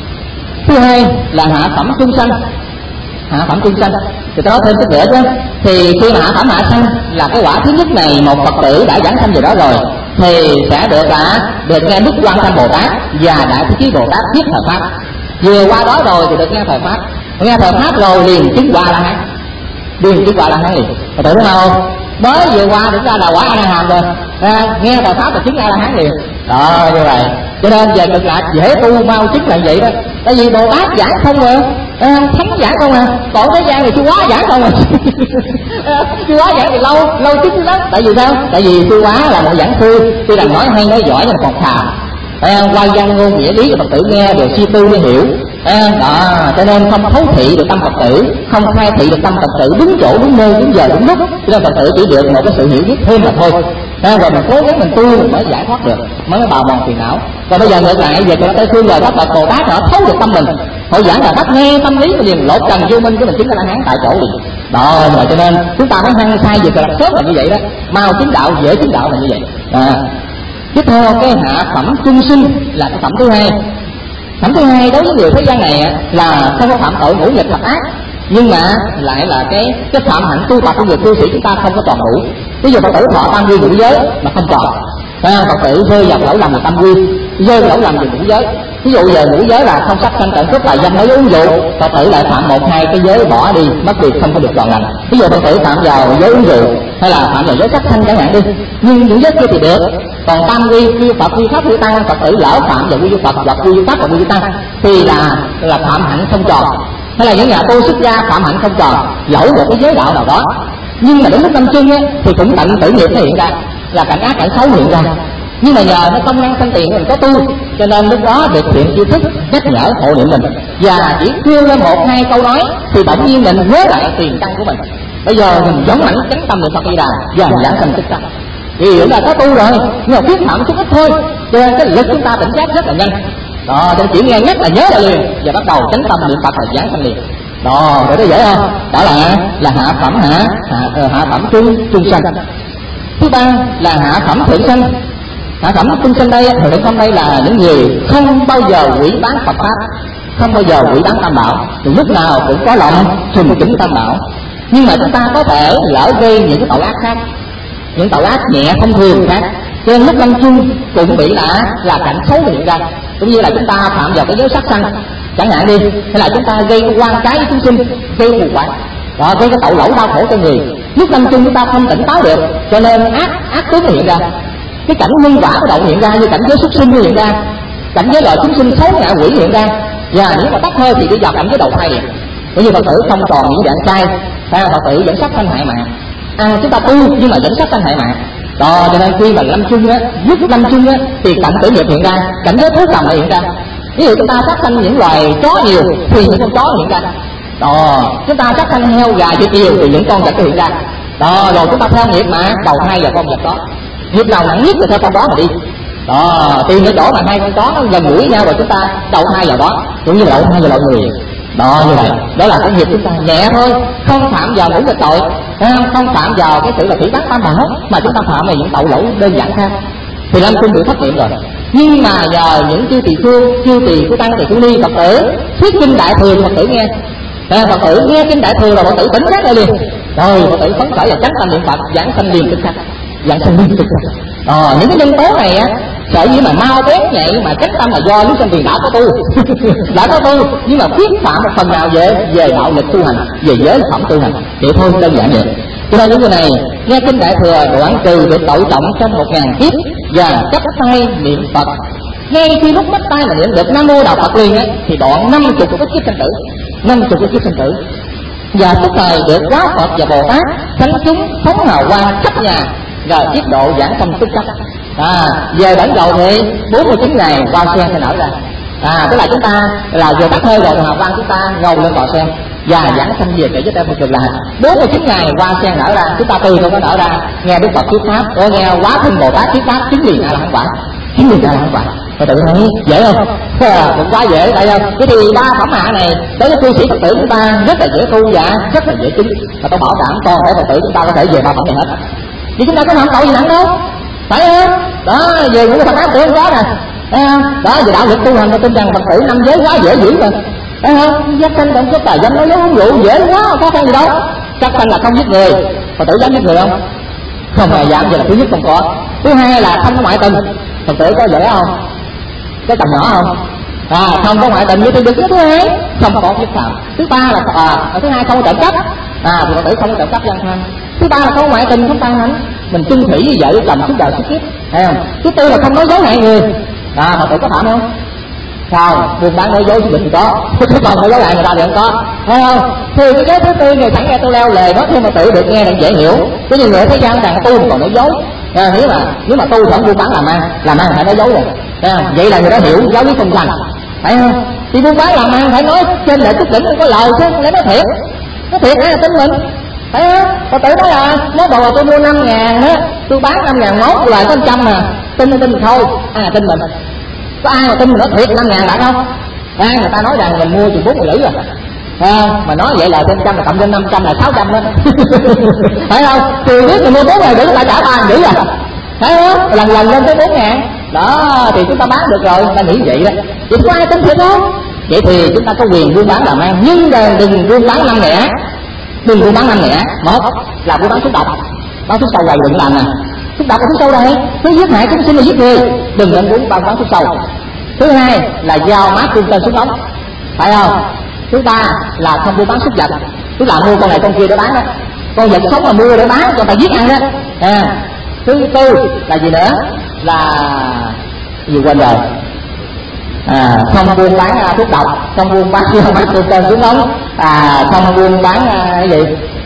Thứ hai là hạ phẩm trung sanh. Hạ phẩm trung sanh thì tôi nói thêm chút nữa chứ. Thì khi mà hạ phẩm hạ sanh là cái quả thứ nhất này, một Phật tử đã giảng sanh về đó rồi thì sẽ được nghe Đức Quan Thanh Bồ Tát và Đại Thế Chí Bồ Tát thuyết thời pháp. Vừa qua đó rồi thì được nghe thời pháp, nghe thời pháp rồi liền chứng quả La Hán, liền chứng quả La Hán liền. Phải tưởng đúng không? Mới vừa qua được ra là quả A La Hán rồi, nghe thời pháp là chứng A La Hán liền. Đó, như vậy. Cho nên về cực lạc dễ tu mau chứng là vậy đó. Tại vì Bồ Tát giảng không rồi, thánh giảng không à, còn thế gian thì sư hóa giảng không à. Sư hóa giảng thì lâu chứng lắm. Tại vì sao? Tại vì sư hóa là một giảng sư, tuy rằng nói hay nói giỏi nhưng còn phàm. Qua văn ngôn nghĩa lý của Phật tử nghe đều suy tư mới hiểu. Đó, cho nên không thấu thị được tâm Phật tử, không khai thị được tâm Phật tử đúng chỗ đúng nơi đúng giờ đúng lúc, cho nên Phật tử chỉ được một cái sự hiểu biết thêm mà thôi. Rồi mình cố gắng mình tu mới giải thoát được, mới bào mòn phiền não. Còn bây giờ ngược lại về cho Tây Phương rồi các bậc Bồ Tát họ thấu được tâm mình, họ giảng là bắt nghe tâm lý của liền lộ trần vô minh của mình chứng La Hán tại chỗ liền. Đó, mà cho nên chúng ta mới hăng sai về cái lập sớm là như vậy đó, mau chứng đạo dễ chứng đạo là như vậy. Tiếp theo cái hạ phẩm trung sinh là cái phẩm thứ hai. Phẩm thứ hai đối với người thế gian này là không có phạm tội ngũ nghịch thập ác, nhưng mà lại là cái phạm hạnh tu tập của người cư sĩ chúng ta không có toàn đủ. Ví dụ Phật tử thọ tam quy ngũ giới mà không còn, Phật tử rơi vào lỗi lầm là tam quy, rơi vào lỗi lầm về ngũ giới. Ví dụ giờ ngũ giới là không sát sanh tận cướp tài dâm nói uống rượu, Phật tử lại phạm 1-2 cái giới bỏ đi, mất đi không có được trọn lành. Ví dụ Phật tử phạm vào giới uống rượu hay là phạm vào giới sát sanh chẳng hạn đi, nhưng những giới kia thì được. Còn tam quy quy Phật quy pháp quy tăng, Phật tử lỡ phạm vào quy pháp hoặc quy pháp và quy tăng thì là phạm hạnh không tròn. hay là những nhà tu xuất gia phạm hạnh không còn, lỗi một cái giới đạo nào đó, nhưng mà đến lúc lâm chung á thì cũng cảnh tử nghiệp nó hiện ra, là cảnh ác cảnh xấu hiện ra. Nhưng mà nhờ nó công năng sanh tiền mình có tu, cho nên lúc đó được thiện tri thức nhắc nhở hộ niệm mình, và chỉ khuyên lên một hai câu nói thì bỗng nhiên mình nhớ lại tiền căn của mình. Bây giờ mình giống mạnh chánh tâm niệm Phật Di Đà và giảng sanh tức tâm. Vì chúng ta có tu rồi, nhưng mà biết phạm chút ít thôi, cho nên cái lực chúng ta tỉnh giác rất là nhanh. Đó, cho chỉ nghe nhắc là nhớ lại liền, và bắt đầu chánh tâm niệm Phật là giảng sanh liền. Đó, rồi đó dễ không? Đó là hạ phẩm hạ phẩm trung sanh. Thứ ba là hạ phẩm thượng sanh. Hạ phẩm trung sanh đây, thượng sanh đây là những người không bao giờ quỷ bán Phật pháp, không bao giờ quỷ bán Tam Bảo, thì lúc nào cũng có lòng sùng kính Tam Bảo. Nhưng mà chúng ta có thể lỡ gây những cái tội ác khác, những tội ác nhẹ thông thường khác, cho nên lúc lâm chung cũng bị là cảnh xấu hiện ra. Cũng như là chúng ta phạm vào cái giới sát sanh chẳng hạn đi, hay là chúng ta gây quan trái với chúng sinh, gây thù quả, đó, gây cái tội lỗi đau khổ cho người. Lúc lâm chung chúng ta không tỉnh táo được, cho nên ác tướng hiện ra, cái cảnh nhân quả của động hiện ra, như cảnh giới súc sinh hiện ra, cảnh giới loài chúng sinh xấu ngạ quỷ hiện ra. Và nếu mà tắt hơi thì đi vào cảnh giới đầu thai liền. Bởi vì Phật tử không còn những dạng sai, Phật tử vẫn sát sanh hại mạng. Chúng ta tu nhưng mà vẫn sát sanh hại mạng. Đó, cho nên khi mà lâm chung á, lúc lâm chung á, thì cảnh tử nghiệp hiện ra, cảnh giới thú cầm hiện ra. Ví dụ chúng ta sát sanh những loài chó nhiều thì những con chó hiện ra. Đó, chúng ta sát sanh heo gà vịt nhiều thì những con vật hiện ra. Đó, rồi chúng ta theo nghiệp mà đầu thai vào con vật đó. Nghiệp nào nặng nhất thì theo con đó mà đi. Đó, tìm cái chỗ mà hai con chó nó gần gũi nhau rồi chúng ta đầu thai vào đó, cũng như đầu thai vào loại người. Đó, như vậy, đó là cái nghiệp chúng ta nhẹ thôi, không phạm vào những cái tội, không phạm vào cái sự là thủy bát Tam Bảo, mà chúng ta phạm vào những tội lỗi đơn giản khác. Thì lâm chung bị thất niệm rồi. Nhưng mà nhờ những chư tỳ khưu, chư tỳ khưu tăng, tỳ khưu ni Phật tử thuyết kinh Đại Thừa Phật tử nghe, Phật tử nghe kinh Đại Thừa rồi Phật tử tỉnh giác lại liền, rồi Phật tử phấn khởi và chánh tâm niệm Phật, giảng sanh liền tức khắc, giảng sanh liên tục. Những cái nhân tố này á, sở dĩ mà mau bén nhạy mà chánh tâm là do lúc sinh tiền đã có tu đã có tu, nhưng mà khuyết phạm một phần nào về đạo lực tu hành, về giới phẩm tu hành, vậy thôi, đơn giản vậy. Cho nên những người này nghe kinh Đại Thừa đoạn trừ được tội trọng trong 1000 kiếp và chấp tay niệm Phật, ngay khi lúc bắt tay mà niệm được Nam Mô Đạo Phật liền á, thì đoạn 50 cái kiếp sanh tử, 50 cái kiếp sanh tử, và tức thời được Quá Phật và Bồ Tát thánh chúng phóng hào quang khắp nhà rồi tiết độ giảng sanh tức khắc. Về đảnh đầu thì 49 ngày hoa sen sẽ nở ra. Tức là chúng ta là vừa tắt hơi rồi hào quang chúng ta ngầu lên bò sen và giảng sanh về để cho ta cực là 49 ngày hoa sen nở ra, chúng ta từ đâu có nở ra, nghe Đức Phật thuyết pháp, nghe Quá Thân Bồ Tát thuyết pháp, chứng liền A La Hán quả, chứng liền A La Hán quả. Phật tử thấy dễ không? Cũng quá dễ tại không? Thế thì ba phẩm hạ này đối với cư sĩ Phật tử chúng ta rất là dễ tu và rất là dễ chứng, và tôi bảo đảm toàn thể Phật tử chúng ta có thể về ba phẩm này hết. Vì chúng ta có phạm tội gì nặng đâu, phải không? Đó, về những cái Phật pháp tử không có nè, thấy không? Đó, về đạo lực tu hành tôi tin rằng Phật tử năm giới quá dễ giữ rồi, thấy không? Giác sanh trong chất tài danh nói uống rượu dễ quá, khó khăn gì đâu. Chắc sanh là không giết người, Phật tử dám giết người không? Không hề dám, vậy là thứ nhất không có. Thứ hai là không có ngoại tình, Phật tử có dễ không? Cái tầm nhỏ không? Không có ngoại tình như thì được. Thứ hai không có giết phạm. Thứ ba là thứ hai không có trộm cắp, thì Phật tử không có trộm cắp gian tham. Thứ ba là không có ngoại tình, không tan hạnh, mình chung thủy với vợ với chồng suốt đời suốt kiếp, thấy không? Thứ tư là không nói dối hại người, Phật tử có phạm không? Sao buôn bán nói dối chứ định có, chứ còn nói dối hại người ta thì không có, thấy không? Thì cái giới thứ tư này sẵn nghe tôi leo lề nói thêm Phật tử được nghe là dễ hiểu. Cái như người thế gian rằng tu còn nói dối, nếu mà tu không buôn bán làm ăn phải nói dối rồi, vậy là người đó hiểu giáo lý không thành, phải không? Thì buôn bán làm ăn phải nói trên lệ chút đỉnh không có lời chứ, lấy nói thiệt ai là tin mình, phải không? Phật tử nói là món đồ là tôi mua 5.000 đó, tôi bán 5.000 mốt, lời có 100 mà, tin thôi, ai là tin mình? Có ai mà tin mình nói thiệt 5.000 đã không? Người ta nói rằng mình mua chừng 40 lưỡi rồi, mà nói vậy là trên 100 là cộng trên 500 là 600 đó phải không? Thì biết mình mua 4.000 lưỡi ta trả 3.000 lưỡi rồi, phải không? Lần lên tới 4.000 đó thì chúng ta bán được rồi, ta nghĩ vậy đó. Vậy có ai tin thiệt không? Vậy thì chúng ta có quyền buôn bán làm ăn, nhưng đừng buôn bán năm lẻ, đừng buôn bán năm lẻ. Một là buôn bán thuốc độc, bán thuốc sâu gầy đừng làm nè, thuốc độc là thuốc sâu đây, nó giết hại chúng sinh là giết người, đừng nên buôn bán thuốc sâu. Thứ hai là giao mát trung tên xuống đóng, phải không? Thứ ba là không buôn bán súc vật, tức là mua con này con kia để bán đó, con vật sống là mua để bán cho ta giết ăn đó. Thứ tư là gì nữa, là gì quên rồi, không buôn bán thuốc độc, không buôn bán mắt từ trên xuống ống, không buôn bán cái gì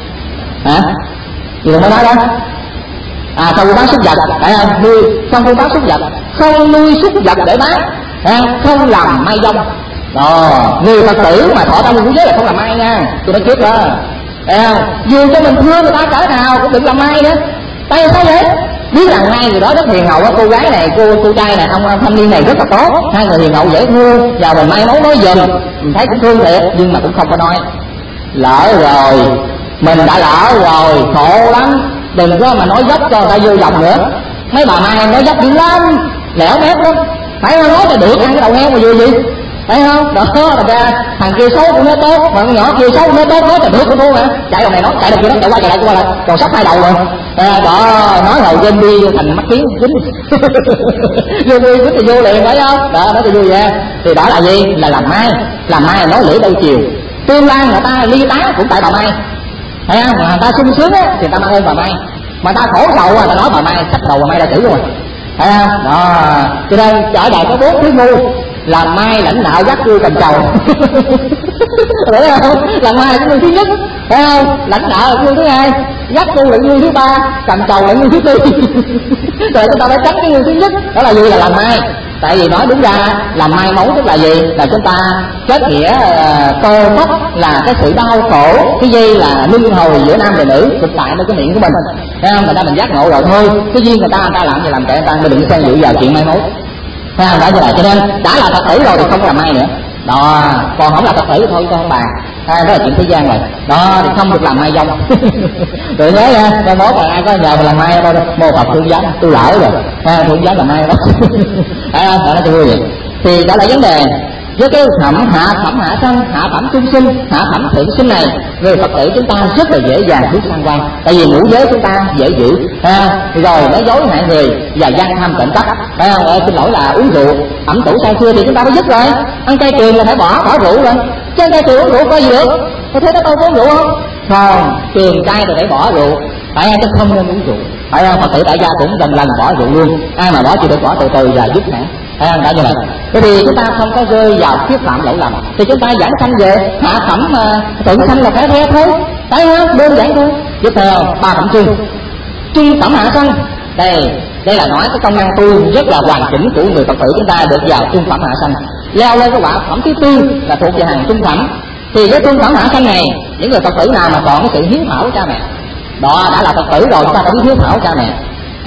gì mới nói đó, không buôn bán súc vật, nuôi không buôn bán súc vật, không nuôi súc vật để bán, không làm may dông. Người Phật tử mà thọ trong ngũ giới là không làm may nha, tôi nói trước đó. Dù cho mình thương người ta cỡ nào cũng đừng làm may nữa. Tại sao vậy? Biết rằng hai người đó rất hiền hậu, cô gái này, cô trai này, ông thanh niên này rất là tốt, hai người hiền hậu dễ thương, và mình may mắn nói giùm, mình thấy cũng thương thiệt, nhưng mà cũng không có nói. Lỡ rồi, mình đã lỡ rồi, khổ lắm. Đừng có mà nói dốc cho người ta vô vòng nữa. Mấy bà mai nói dốc dữ lắm, lẻo mép lắm, phải không? Nói cho được ăn cái đầu heo mà vừa gì, thấy không? Đó là ra thằng kia xấu của nó tốt, mà con nhỏ kia xấu của nó tốt, nói cho được của tôi mà. Chạy đầu này nói, chạy đầu kia nó chạy qua lại, còn sắp hai đầu rồi. Đó, nói hồi game đi thành mắt kiến dính. Vô vui dính thì vô liền, phải không? Đó, nói cho vui vậy. Thì đó là gì? Là làm mai là nói lưỡi đôi chiều. Tương lai người ta ly tán cũng tại bà mai, thấy không? Mà người ta sung sướng á thì người ta mang ơn bà mai, mà ta khổ sầu người ta nói bà mai, sách đầu bà mai đã chữ luôn rồi, thấy không? Đó, cho nên ở đời có 4 thứ ngu: làm mai, lãnh đạo, dắt vui, cầm chầu. Thấy không? Làm mai là vui thứ nhất, thấy không? Lãnh đạo là vui thứ hai, dắt vui là vui thứ ba, cầm chầu là vui thứ tư. Rồi chúng ta phải tránh cái vui thứ nhất, đó là gì? Là làm mai. Tại vì nói đúng ra làm mai mối tức là gì? Là chúng ta kết nghĩa tô mất là cái sự đau khổ, cái dây là luân hồi giữa nam và nữ thực tại nơi cái miệng của mình, thấy không? Người ta mình giác ngộ rồi thôi, cái duyên người ta làm gì làm kệ người ta, mình đừng xen dự vào chuyện mai mối, thấy không? Đó như vậy, cho nên đã là Phật tử rồi thì không làm mai nữa. Đó, còn không là Phật tử thôi con bà, đó là chuyện thế gian rồi. Đó thì không được làm mai dông. Rồi nhớ nha, mai mốt là ai có nhờ mình làm mai đâu, mô Phật thương giám, tôi lỡ rồi, thương giám làm mai đó. Thấy không? Đó nó cho vui vậy. Thì đó là vấn đề với cái hạ phẩm hạ sanh, hạ phẩm trung sinh, hạ phẩm thượng sinh này, người Phật tử chúng ta rất là dễ dàng bước sang quan. Tại vì ngũ giới chúng ta dễ giữ, rồi nói dối hại người và gian tham trộm cắp, xin lỗi là uống rượu, ẩm tủ say xưa thì chúng ta mới dứt rồi. Ăn chay trường là phải bỏ rượu rồi, chứ ăn chay trường uống rượu có gì được? Có thấy tôi uống rượu không? Còn trường chay thì phải bỏ rượu, phải chứ không nên uống rượu. Phải không? Phật tử tại gia cũng lần bỏ rượu luôn, ai mà bỏ chỉ được bỏ từ từ và dứt hẳn. Thấy không? Đã như vậy. Bởi vì chúng ta không có rơi vào kiếp phạm lỗi lầm, thì chúng ta giảng sanh về hạ phẩm thượng sanh là phải theo thôi, thấy không? Đơn giản thôi. Tiếp theo 3 phẩm trung phẩm hạ sanh. Đây là nói cái công năng tu rất là hoàn chỉnh của người Phật tử chúng ta được vào trung phẩm hạ sanh, leo lên cái quả phẩm thứ 4 là thuộc về hàng trung phẩm. Thì với trung phẩm hạ sanh này, những người Phật tử nào mà còn cái sự hiếu thảo cha mẹ, đó đã là Phật tử rồi, chúng ta phải hiếu thảo cha mẹ.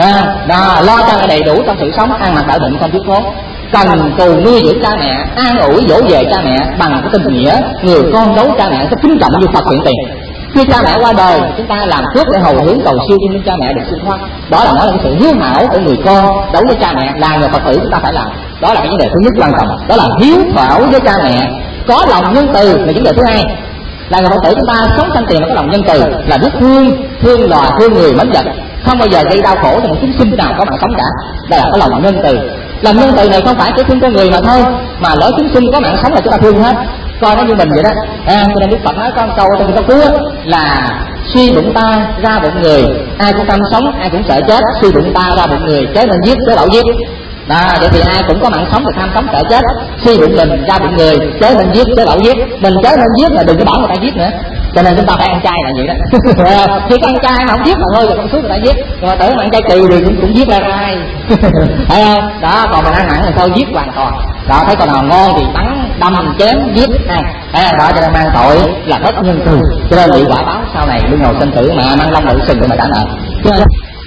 Đó, lo cha mẹ đầy đủ trong sự sống, ăn mặc đợi bệnh không thiếu thốn, cần cù nuôi dưỡng cha mẹ, an ủi dỗ về cha mẹ bằng cái tình nghĩa người con dấu cha mẹ, cái kính trọng như Phật hiện tiền. Khi cha mẹ qua đời, chúng ta làm phước để hầu hướng cầu siêu cho cha mẹ được siêu thoát. Đó là nói là cái sự hiếu thảo của người con đối với cha mẹ, là người Phật tử chúng ta phải làm. Đó là cái vấn đề thứ nhất quan trọng, đó là hiếu thảo với cha mẹ, có lòng nhân từ là vấn đề thứ hai. Là người Phật tử chúng ta sống sanh tiền mà có lòng nhân từ, là biết thương loài, thương người, mến vật, không bao giờ gây đau khổ cho một chúng sinh nào có mạng sống cả. Đây là cái lòng nhân từ. Lòng nhân từ này không phải chỉ thương con người mà thôi, mà lỡ chúng sinh có mạng sống là chúng ta thương hết, coi nó như mình vậy đó. Cho nên Đức Phật nói có một câu trong câu cứu là suy bụng ta ra bụng người, ai cũng tâm sống, ai cũng sợ chết. Suy bụng ta ra bụng người, chớ nên giết, chớ lậu giết. Đó, vậy thì ai cũng có mạng sống thì tham sống sợ chết. Suy bụng mình ra bụng người, chớ nên giết, chớ lậu giết. Mình chớ nên giết là đừng có bảo người ta giết nữa. Cho nên chúng ta phải ăn chay là vậy đó. Chỉ có ăn chay mà không giết mà thôi, rồi con suốt người ta giết. Rồi tưởng ăn chay kỳ thì cũng giết ra ai. Thấy không? Đó, còn mình ăn mặn thì thôi giết hoàn toàn. Đó, thấy con nào ngon thì bắn, đâm, chém, giết ăn. Đó, cho nên mang tội là bất nhân từ. Cho nên bị quả báo sau này luân hồi sinh tử mà mang long nội sừng mà trả nợ.